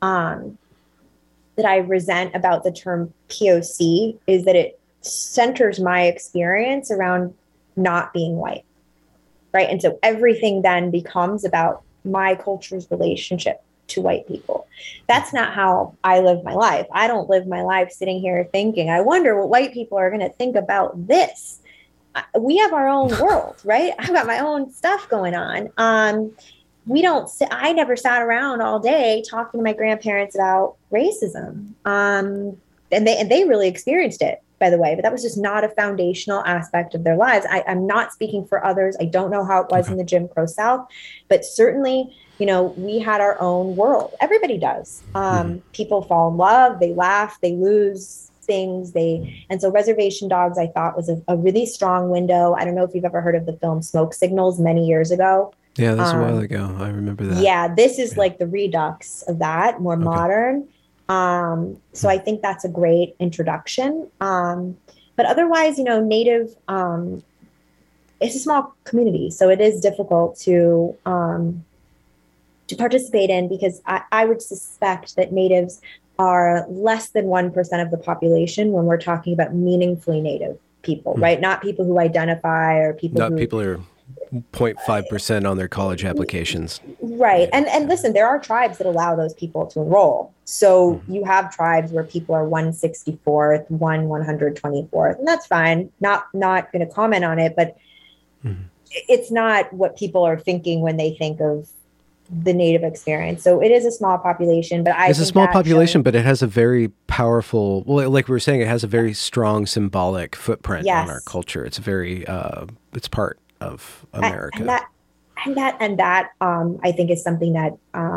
resent about the term POC is that it centers my experience around not being white, right? And so everything then becomes about my culture's relationship to white people. That's not how I live my life. I don't live my life sitting here thinking, I wonder what white people are going to think about this. We have our own world, right? I've got my own stuff going on. I never sat around all day talking to my grandparents about racism. And they really experienced it. by the way, but that was just not a foundational aspect of their lives. I'm not speaking for others. I don't know how it was Okay. in the Jim Crow South, but certainly, we had our own world. Everybody does. Mm-hmm. People fall in love, they laugh, they lose things. And so Reservation Dogs, I thought, was a really strong window. I don't know if you've ever heard of the film Smoke Signals many years ago. Yeah, that's a while Um, ago. I remember that. yeah, this is Yeah. like the redux of that, more Okay. modern. So I think that's a great introduction. But otherwise, Native, it's a small community, so it is difficult to participate in, because I would suspect that Natives are less than 1% of the population when we're talking about meaningfully Native people, Hmm. right? Not people who identify, or people Not who. people who are 0.5% on their college applications. Right. Native. And Yeah. listen, there are tribes that allow those people to enroll. So Mm-hmm. you have tribes where people are 164th, 124th, and that's fine. Not going to comment on it, but Mm-hmm. it's not what people are thinking when they think of the Native experience. So it is a small population, but I It's a think small that population, showing, but it has a very powerful, well, like we were saying, it has a very strong symbolic footprint on our yes, culture. It's very, it's part of and America. that I think is something that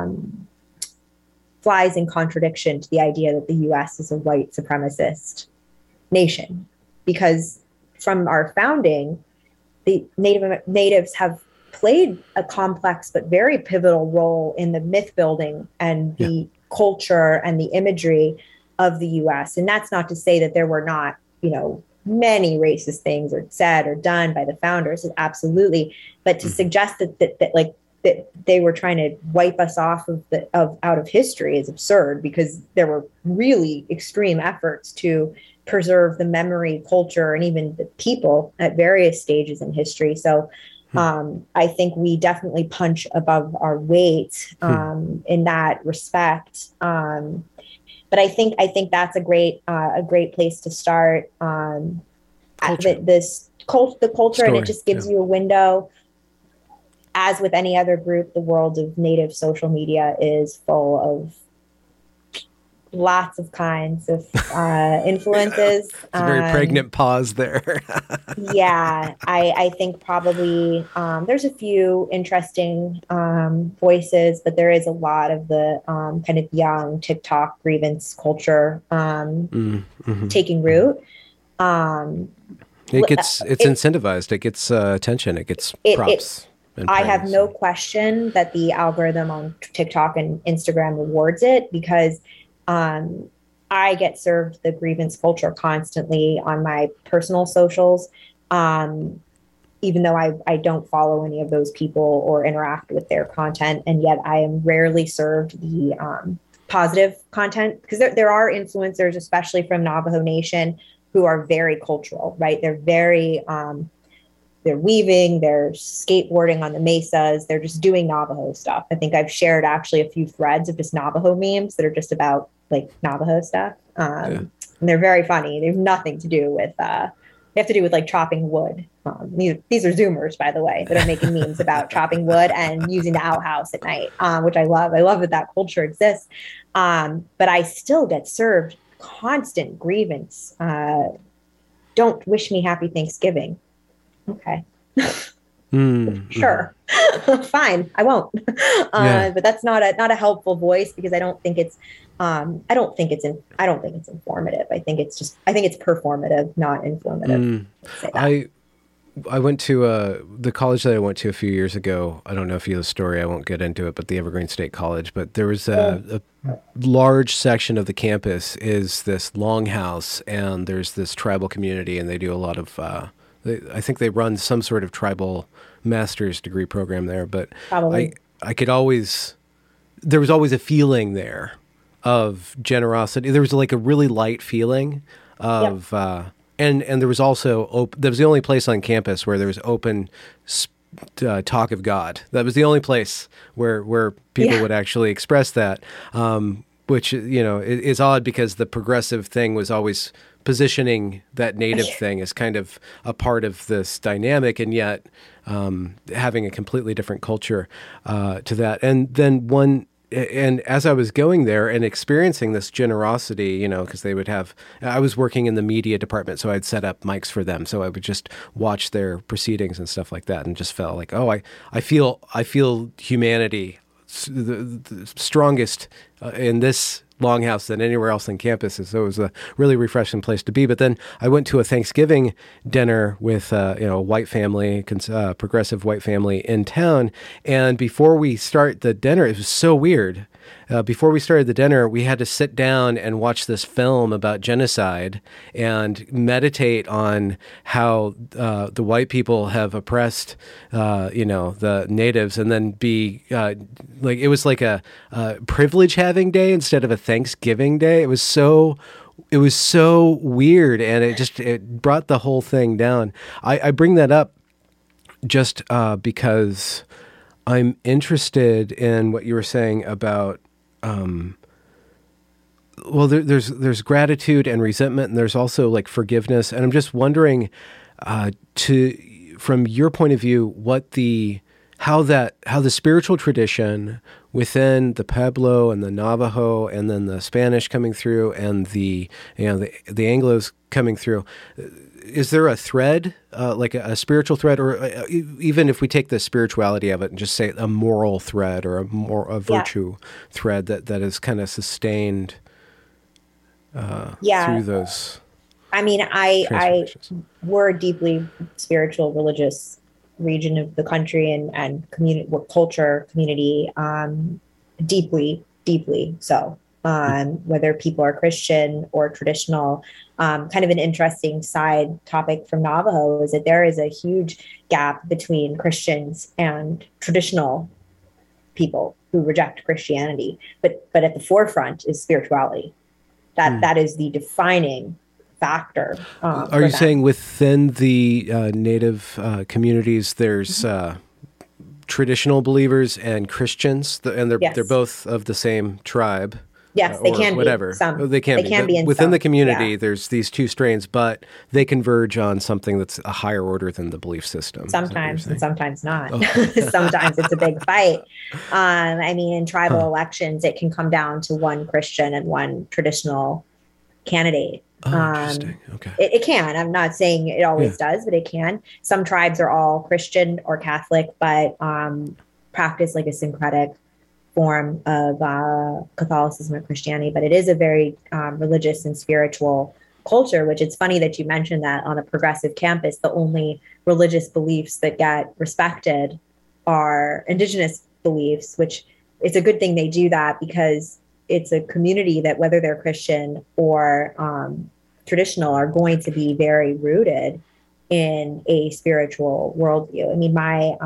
flies in contradiction to the idea that the U.S. is a white supremacist nation, because from our founding, the natives have played a complex but very pivotal role in the myth building and Yeah. the culture and the imagery of the US. And that's not to say that there were not, many racist things or said or done by the founders, absolutely. But to Mm-hmm. suggest that they were trying to wipe us off out of history is absurd, because there were really extreme efforts to preserve the memory, culture, and even the people at various stages in history. So I think we definitely punch above our weight in that respect. But I think that's a great place to start. Culture. The culture, and it Story. just gives Yeah. you a window. As with any other group, the world of Native social media is full of lots of kinds of influences. It's a very pregnant pause there. Yeah, I think probably there's a few interesting voices, but there is a lot of the kind of young TikTok grievance culture Mm-hmm. taking root. Um, It's it, incentivized. It gets attention. It gets it props and I have praise. no question that the algorithm on TikTok and Instagram rewards it, because um, I get served the grievance culture constantly on my personal socials, um, even though I don't follow any of those people or interact with their content. And yet I am rarely served the positive content, because there are influencers, especially from Navajo Nation, who are very cultural, right? They're weaving, they're skateboarding on the mesas, they're just doing Navajo stuff. I think I've shared actually a few threads of just Navajo memes that are just about like Navajo stuff. Yeah. And they're very funny. They have nothing to do with, they have to do with like chopping wood. These are Zoomers, by the way, that are making memes about chopping wood and using the outhouse at night, which I love. I love that culture exists. But I still get served constant grievance. Don't wish me happy Thanksgiving. Okay. Mm-hmm. Sure. Fine. I won't. Yeah. But that's not a helpful voice, because I don't think it's informative. I think it's performative, not informative. Say that. I went to the college that I went to a few years ago. I don't know if you know the story. I won't get into it, but the Evergreen State College. But there was a large section of the campus is this longhouse, and there's this tribal community, and they do a lot of. I think they run some sort of tribal master's degree program there. But Probably. I could always there was always a feeling there of generosity. There was like a really light feeling Yep. of. And there was also that was the only place on campus where there was open talk of God. That was the only place where people Yeah. would actually express that, which is odd, because the progressive thing was always positioning that native thing as kind of a part of this dynamic, and yet having a completely different culture to that. And then one and as I was going there and experiencing this generosity, because they would have, I was working in the media department, so I'd set up mics for them. So I would just watch their proceedings and stuff like that, and just felt like, oh, I feel humanity the strongest in this longhouse than anywhere else on campus. And so it was a really refreshing place to be. But then I went to a Thanksgiving dinner with a white family, progressive white family in town. And before we start the dinner, it was so weird. Before we started the dinner, we had to sit down and watch this film about genocide and meditate on how the white people have oppressed, the natives, and then be like, it was like a privilege having day instead of a Thanksgiving day. It was so weird, and it brought the whole thing down. I bring that up just because I'm interested in what you were saying about, there's gratitude and resentment, and there's also like forgiveness. And I'm just wondering, from your point of view, how the spiritual tradition within the Pueblo and the Navajo, and then the Spanish coming through, and the Anglos coming through. Is there a thread, like a spiritual thread, or even if we take the spirituality of it and just say a moral thread or a virtue thread that is kind of sustained through those? I mean, we're a deeply spiritual, religious region of the country and community, culture, community, deeply, deeply so. Whether people are Christian or traditional. Kind of an interesting side topic from Navajo is that there is a huge gap between Christians and traditional people who reject Christianity, but at the forefront is spirituality. That is the defining factor. Are you saying within the Native communities, there's traditional believers and Christians, and they're both of the same tribe? Yes, they can whatever. Be. Some. They can be. Within the community, yeah. There's these two strains, but they converge on something that's a higher order than the belief system. Sometimes, and sometimes not. Oh. Sometimes it's a big fight. I mean, in tribal elections, it can come down to one Christian and one traditional candidate. Interesting. Okay. It can. I'm not saying it always does, but it can. Some tribes are all Christian or Catholic, but practice like a syncretic form of Catholicism or Christianity, but it is a very religious and spiritual culture, which it's funny that you mentioned that on a progressive campus, the only religious beliefs that get respected are indigenous beliefs, which it's a good thing they do that because it's a community that whether they're Christian or traditional are going to be very rooted in a spiritual worldview. I mean,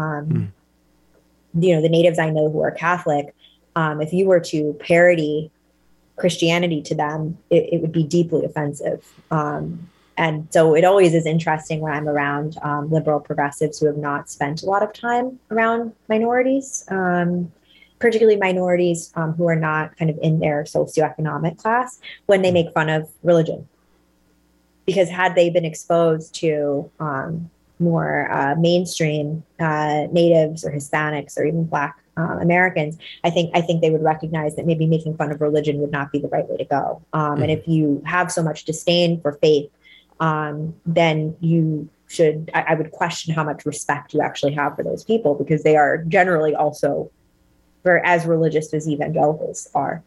the natives I know who are Catholic, if you were to parody Christianity to them, it would be deeply offensive. And so it always is interesting when I'm around liberal progressives who have not spent a lot of time around minorities, particularly minorities who are not kind of in their socioeconomic class, when they make fun of religion. Because had they been exposed to more mainstream natives or Hispanics or even Black Americans, I think they would recognize that maybe making fun of religion would not be the right way to go. And if you have so much disdain for faith, then you should, I would question how much respect you actually have for those people, because they are generally also as religious as evangelicals are.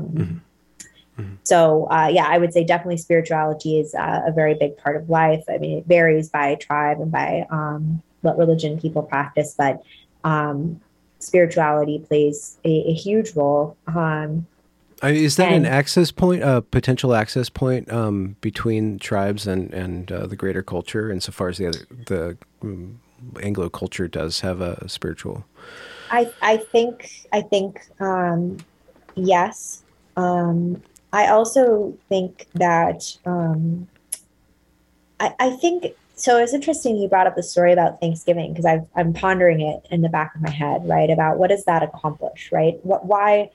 So, I would say definitely spirituality is a very big part of life. I mean, it varies by tribe and by what religion people practice, but spirituality plays a huge role. Is that an access point, a potential access point between tribes and the greater culture, insofar as the Anglo culture does have a spiritual? I think yes. I also think that I think so. It's interesting you brought up the story about Thanksgiving, because I'm pondering it in the back of my head, right? About what does that accomplish, right? Why?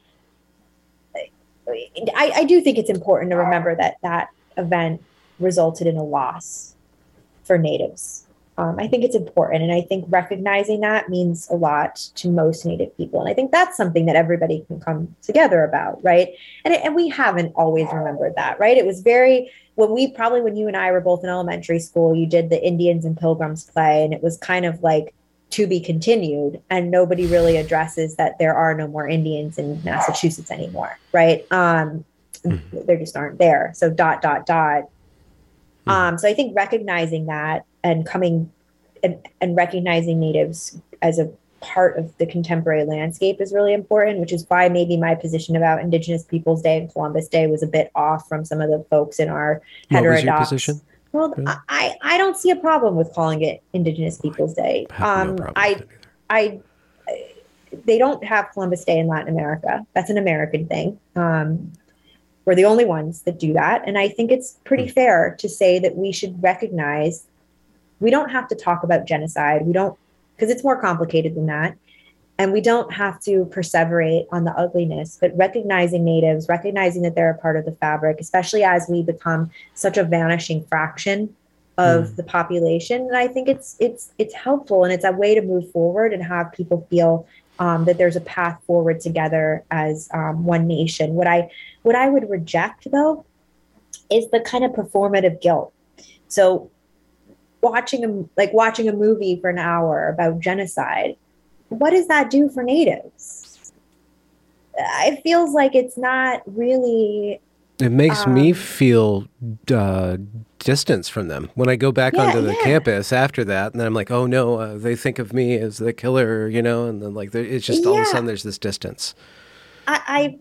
I do think it's important to remember that event resulted in a loss for natives. I think it's important. And I think recognizing that means a lot to most Native people. And I think that's something that everybody can come together about, right? And we haven't always remembered that, right? It was very, when you and I were both in elementary school, you did the Indians and Pilgrims play, and it was kind of like to be continued. And nobody really addresses that there are no more Indians in Massachusetts anymore, right? There just aren't there. So dot, dot, dot. So I think recognizing that and and recognizing natives as a part of the contemporary landscape is really important, which is why maybe my position about Indigenous Peoples Day and Columbus Day was a bit off from some of the folks in our What was your heterodox. position? Well, Really? I don't see a problem with calling it Indigenous Peoples Day. I have no problem with it I They don't have Columbus Day in Latin America. That's an American thing. We're the only ones that do that. And I think it's pretty fair to say that we should recognize we don't have to talk about genocide. We don't, because it's more complicated than that. And we don't have to perseverate on the ugliness, but recognizing natives, recognizing that they're a part of the fabric, especially as we become such a vanishing fraction of the population. And I think it's helpful, and it's a way to move forward and have people feel that there's a path forward together as one nation. What I would reject, though, is the kind of performative guilt. So watching a movie for an hour about genocide, what does that do for natives? It feels like it's not really. It makes me feel distance from them when I go back onto the campus after that, and then I'm like, oh no, they think of me as the killer, and then like it's just all of a sudden there's this distance. I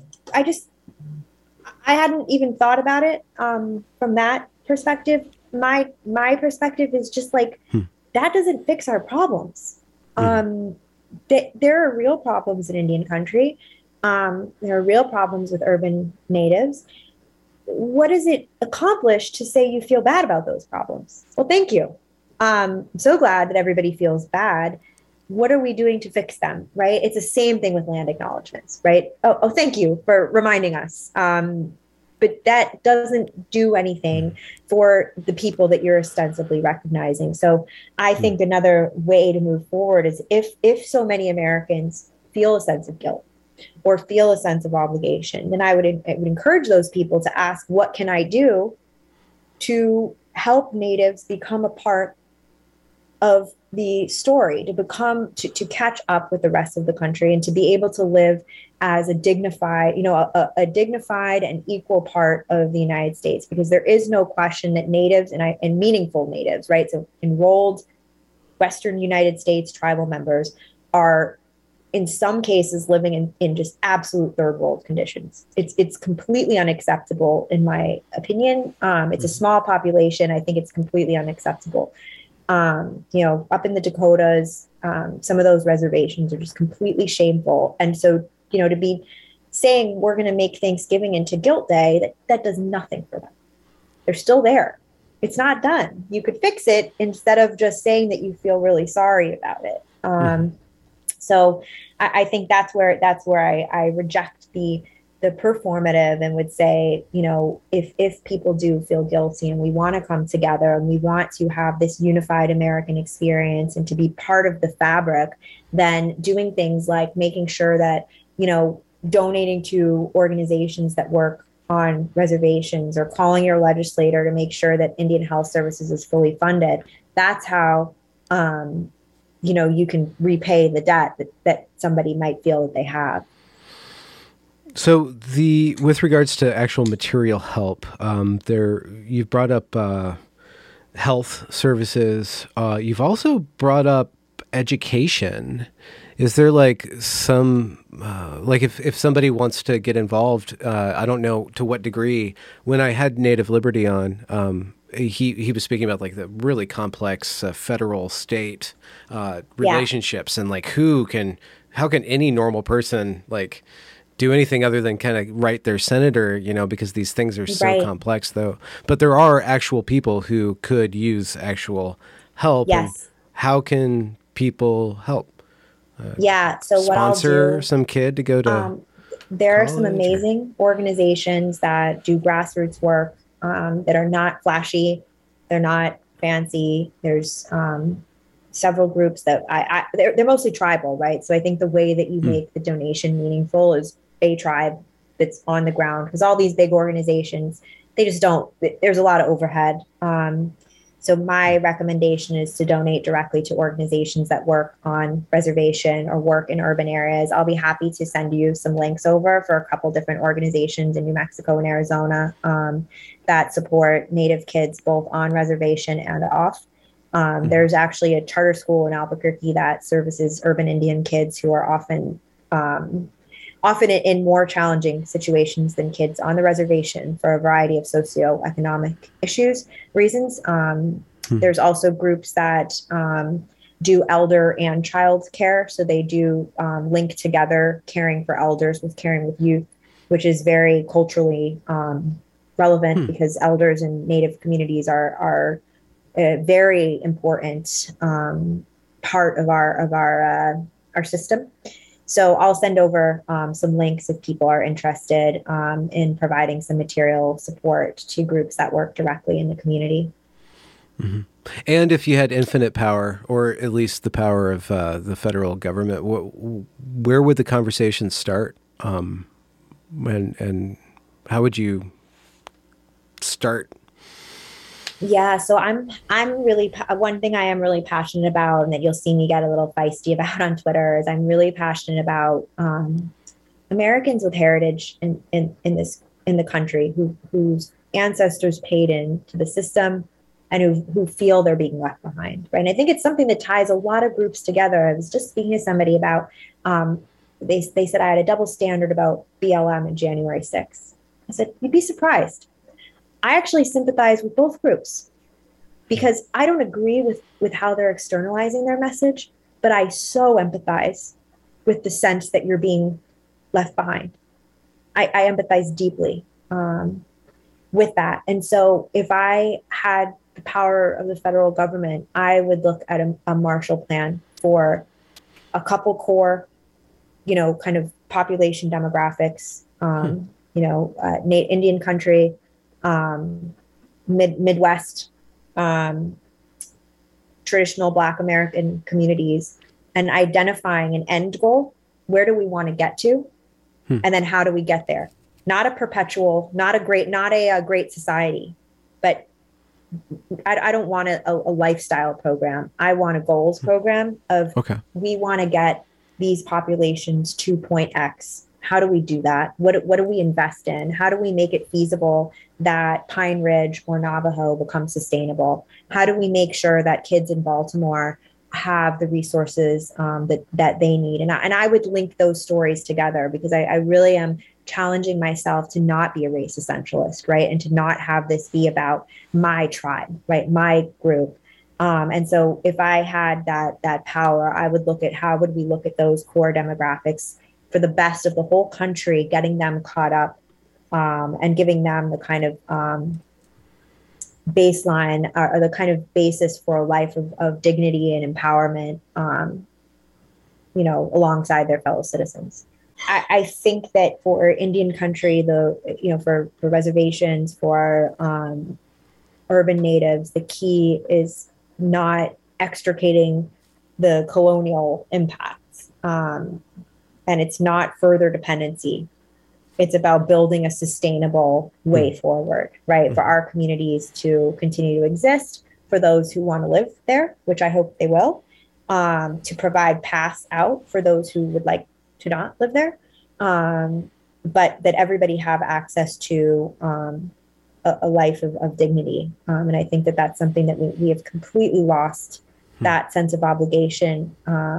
hadn't even thought about it from that perspective. My perspective is just like that doesn't fix our problems. There are real problems in Indian country. There are real problems with urban natives. What does it accomplish to say you feel bad about those problems? Well, thank you. I'm so glad that everybody feels bad. What are we doing to fix them, right? It's the same thing with land acknowledgements, right? Oh, thank you for reminding us. But that doesn't do anything for the people that you're ostensibly recognizing. So I think another way to move forward is if so many Americans feel a sense of guilt or feel a sense of obligation, then I would encourage those people to ask, what can I do to help natives become a part of the story, to catch up with the rest of the country and to be able to live as a dignified, a dignified and equal part of the United States, because there is no question that natives and meaningful natives, right? So enrolled Western United States tribal members are in some cases living in just absolute third world conditions. It's completely unacceptable in my opinion. It's a small population. I think it's completely unacceptable. Up in the Dakotas, some of those reservations are just completely shameful. And so, to be saying we're going to make Thanksgiving into Guilt Day, that does nothing for them. They're still there. It's not done. You could fix it instead of just saying that you feel really sorry about it. So I think that's where I reject the performative and would say, if people do feel guilty and we want to come together and we want to have this unified American experience and to be part of the fabric, then doing things like making sure that, donating to organizations that work on reservations or calling your legislator to make sure that Indian Health Services is fully funded. That's how, you can repay the debt that somebody might feel that they have. So with regards to actual material help, you've brought up health services. You've also brought up education. Is there like some if somebody wants to get involved? I don't know to what degree. When I had Native Liberty on, he was speaking about like the really complex federal state relationships and like how can any normal person like do anything other than kind of write their senator, because these things are so complex though. But there are actual people who could use actual help. Yes. And how can people help? So what I'll do, sponsor some kid to go to there are some amazing organizations that do grassroots work that are not flashy. They're not fancy. There's several groups that they're mostly tribal, right? So I think the way that you Hmm. make the donation meaningful is a tribe that's on the ground, because all these big organizations, they just don't, there's a lot of overhead. So my recommendation is to donate directly to organizations that work on reservation or work in urban areas. I'll be happy to send you some links over for a couple different organizations in New Mexico and Arizona that support Native kids both on reservation and off. Hmm. There's actually a charter school in Albuquerque that services urban Indian kids who are um, often in more challenging situations than kids on the reservation for a variety of socioeconomic reasons. Hmm. There's also groups that do elder and child care. So they do link together caring for elders with caring with youth, which is very culturally relevant Hmm. because elders in Native communities are a very important part of our system. So I'll send over some links if people are interested in providing some material support to groups that work directly in the community. Hmm. And if you had infinite power, or at least the power of the federal government, where would the conversation start? And how would you start? Yeah, so I'm really one thing I am really passionate about, and that you'll see me get a little feisty about on Twitter is I'm really passionate about Americans with heritage in this in the country whose ancestors paid into the system and who feel they're being left behind, right? And I think it's something that ties a lot of groups together. I was just speaking to somebody about um, they said I had a double standard about BLM and January 6th. I said you'd be surprised. I actually sympathize with both groups because I don't agree with how they're externalizing their message, but I so empathize with the sense that you're being left behind. I empathize deeply with that. And so if I had the power of the federal government, I would look at a Marshall Plan for a couple core, kind of population demographics, Hmm. Indian country, um, Midwest, um, traditional Black American communities, and identifying an end goal. Where do we want to get to? Hmm. And then how do we get there? Not a perpetual, not a great society, but I don't want a lifestyle program. I want a goals program of Okay. we want to get these populations to point X. How do we do that? What do we invest in? How do we make it feasible that Pine Ridge or Navajo become sustainable? How do we make sure that kids in Baltimore have the resources that they need? And I would link those stories together because I really am challenging myself to not be a race essentialist, right? And to not have this be about my tribe, right? My group. And so if I had that power, I would look at how would we look at those core demographics for the best of the whole country, getting them caught up and giving them the kind of baseline or the kind of basis for a life of dignity and empowerment, alongside their fellow citizens. I think that for Indian country, for reservations, for urban natives, the key is not extricating the colonial impacts. And it's not further dependency. It's about building a sustainable Hmm. way forward, right? For Hmm. our communities to continue to exist, for those who want to live there, which I hope they will, to provide paths out for those who would like to not live there, but that everybody have access to a life of dignity. And I think that that's something that we have completely lost Hmm. that sense of obligation,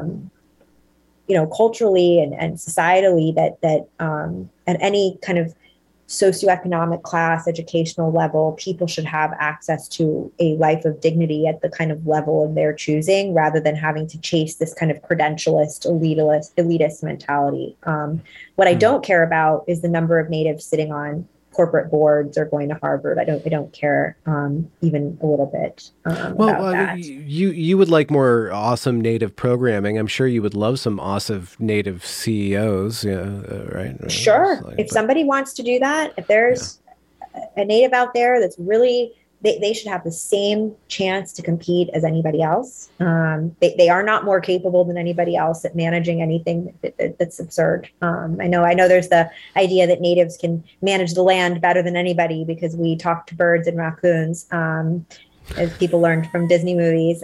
culturally and societally at any kind of socioeconomic class, educational level, people should have access to a life of dignity at the kind of level of their choosing, rather than having to chase this kind of credentialist, elitist mentality. What I Hmm. don't care about is the number of natives sitting on corporate boards or going to Harvard. I don't care even a little bit Well, about that. you would like more awesome native programming. I'm sure you would love some awesome native CEOs, yeah, right? Sure. If But somebody wants to do that, if yeah. there's a native out there that's really they should have the same chance to compete as anybody else. They are not more capable than anybody else at managing anything that's absurd. I know there's the idea that natives can manage the land better than anybody because we talk to birds and raccoons, as people learned from Disney movies.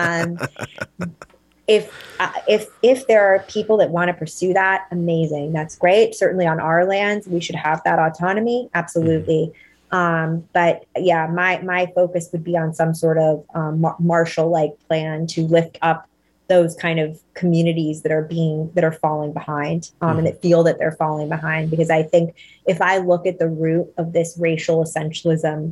If there are people that want to pursue that, amazing. That's great. Certainly on our lands, we should have that autonomy. Absolutely. But yeah, my focus would be on some sort of Marshall-like plan to lift up those kind of communities that are falling behind, and that feel that they're falling behind. Because I think if I look at the root of this racial essentialism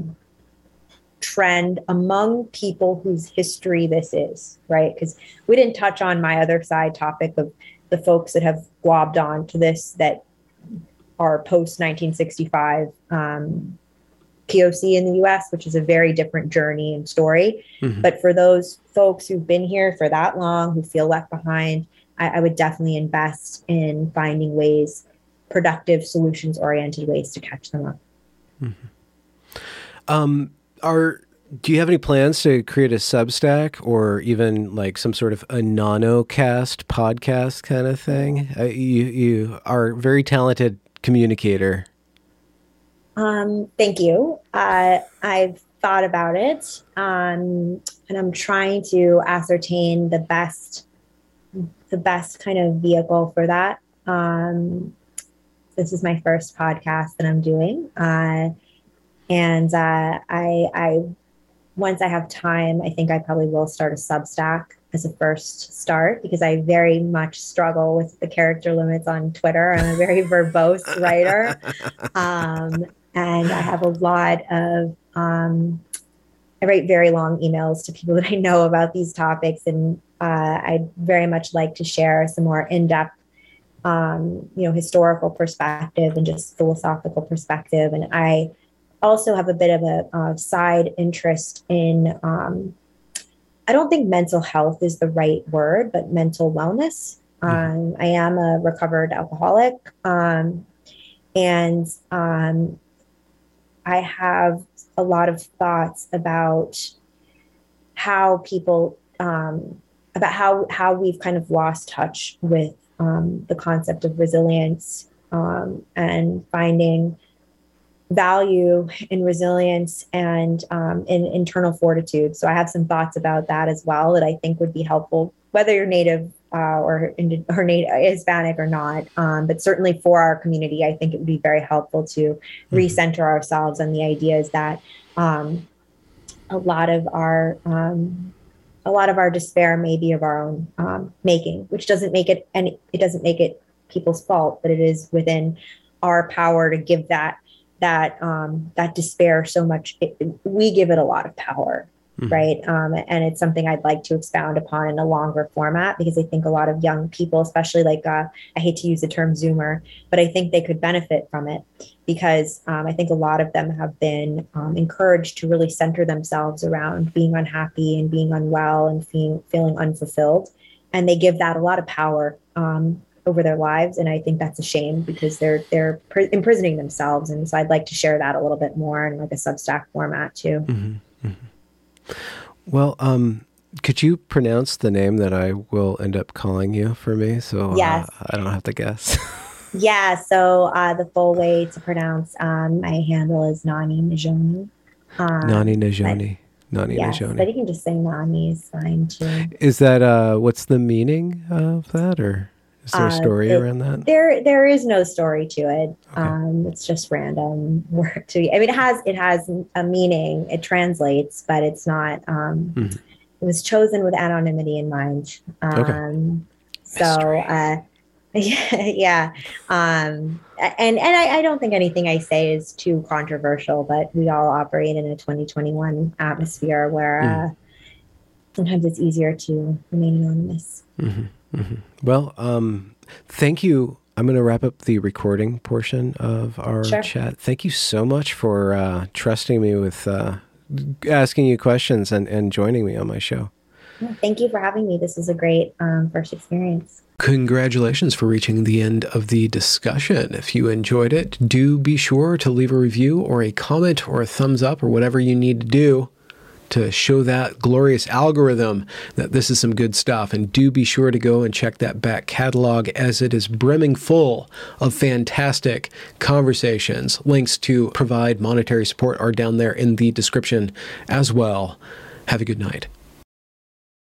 trend among people whose history this is, right? Because we didn't touch on my other side topic of the folks that have globbed on to this that are post 1965 POC in the US, which is a very different journey and story. But for those folks who've been here for that long, who feel left behind, I would definitely invest in finding ways, productive, solutions-oriented ways to catch them up. Do you have any plans to create a Substack or even like some sort of a nanocast podcast kind of thing? You are a very talented communicator. Thank you. I've thought about it, and I'm trying to ascertain the best kind of vehicle for that. This is my first podcast that I'm doing. And I once I have time, I think I probably will start a Substack as a first start, because I very much struggle with the character limits on Twitter. I'm a very verbose writer. And I have a lot of, I write very long emails to people that I know about these topics. And I'd very much like to share some more in-depth, historical perspective and just philosophical perspective. And I also have a bit of a side interest in, I don't think mental health is the right word, but mental wellness. I am a recovered alcoholic. And I have a lot of thoughts about how people, about how we've kind of lost touch with the concept of resilience, and finding value in resilience and in internal fortitude. So I have some thoughts about that as well that I think would be helpful, whether you're Native or Native, Hispanic or not. But certainly for our community, I think it would be very helpful to recenter ourselves on the ideas that a lot of our despair may be of our own making, which doesn't make it, and it doesn't make it people's fault, but it is within our power to give that despair so much. We give it a lot of power, right? And it's something I'd like to expound upon in a longer format, because I think a lot of young people, especially I hate to use the term Zoomer, but I think they could benefit from it, because I think a lot of them have been encouraged to really center themselves around being unhappy and being unwell and feeling unfulfilled. And they give that a lot of power over their lives. And I think that's a shame, because they're imprisoning themselves. And so I'd like to share that a little bit more in like a Substack format too. Well, could you pronounce the name that I will end up calling you for me? So yes. I don't have to guess. Yeah. So the full way to pronounce my handle is Nani Najoni. Nani Najoni. Nani yes, Najoni. But you can just say Nani is fine too. Is that what's the meaning of that, or is there a story around that? There is no story to it. Okay. It's just random word to. I mean, it has a meaning. It translates, but it's not. It was chosen with anonymity in mind. So, yeah. And I don't think anything I say is too controversial, but we all operate in a 2021 atmosphere where sometimes it's easier to remain anonymous. Well, thank you. I'm going to wrap up the recording portion of our chat. Thank you so much for trusting me with asking you questions and joining me on my show. Thank you for having me. This was a great first experience. Congratulations for reaching the end of the discussion. If you enjoyed it, do be sure to leave a review or a comment or a thumbs up or whatever you need to do to show that glorious algorithm that this is some good stuff. And do be sure to go and check that back catalog, as it is brimming full of fantastic conversations. Links to provide monetary support are down there in the description as well. Have a good night.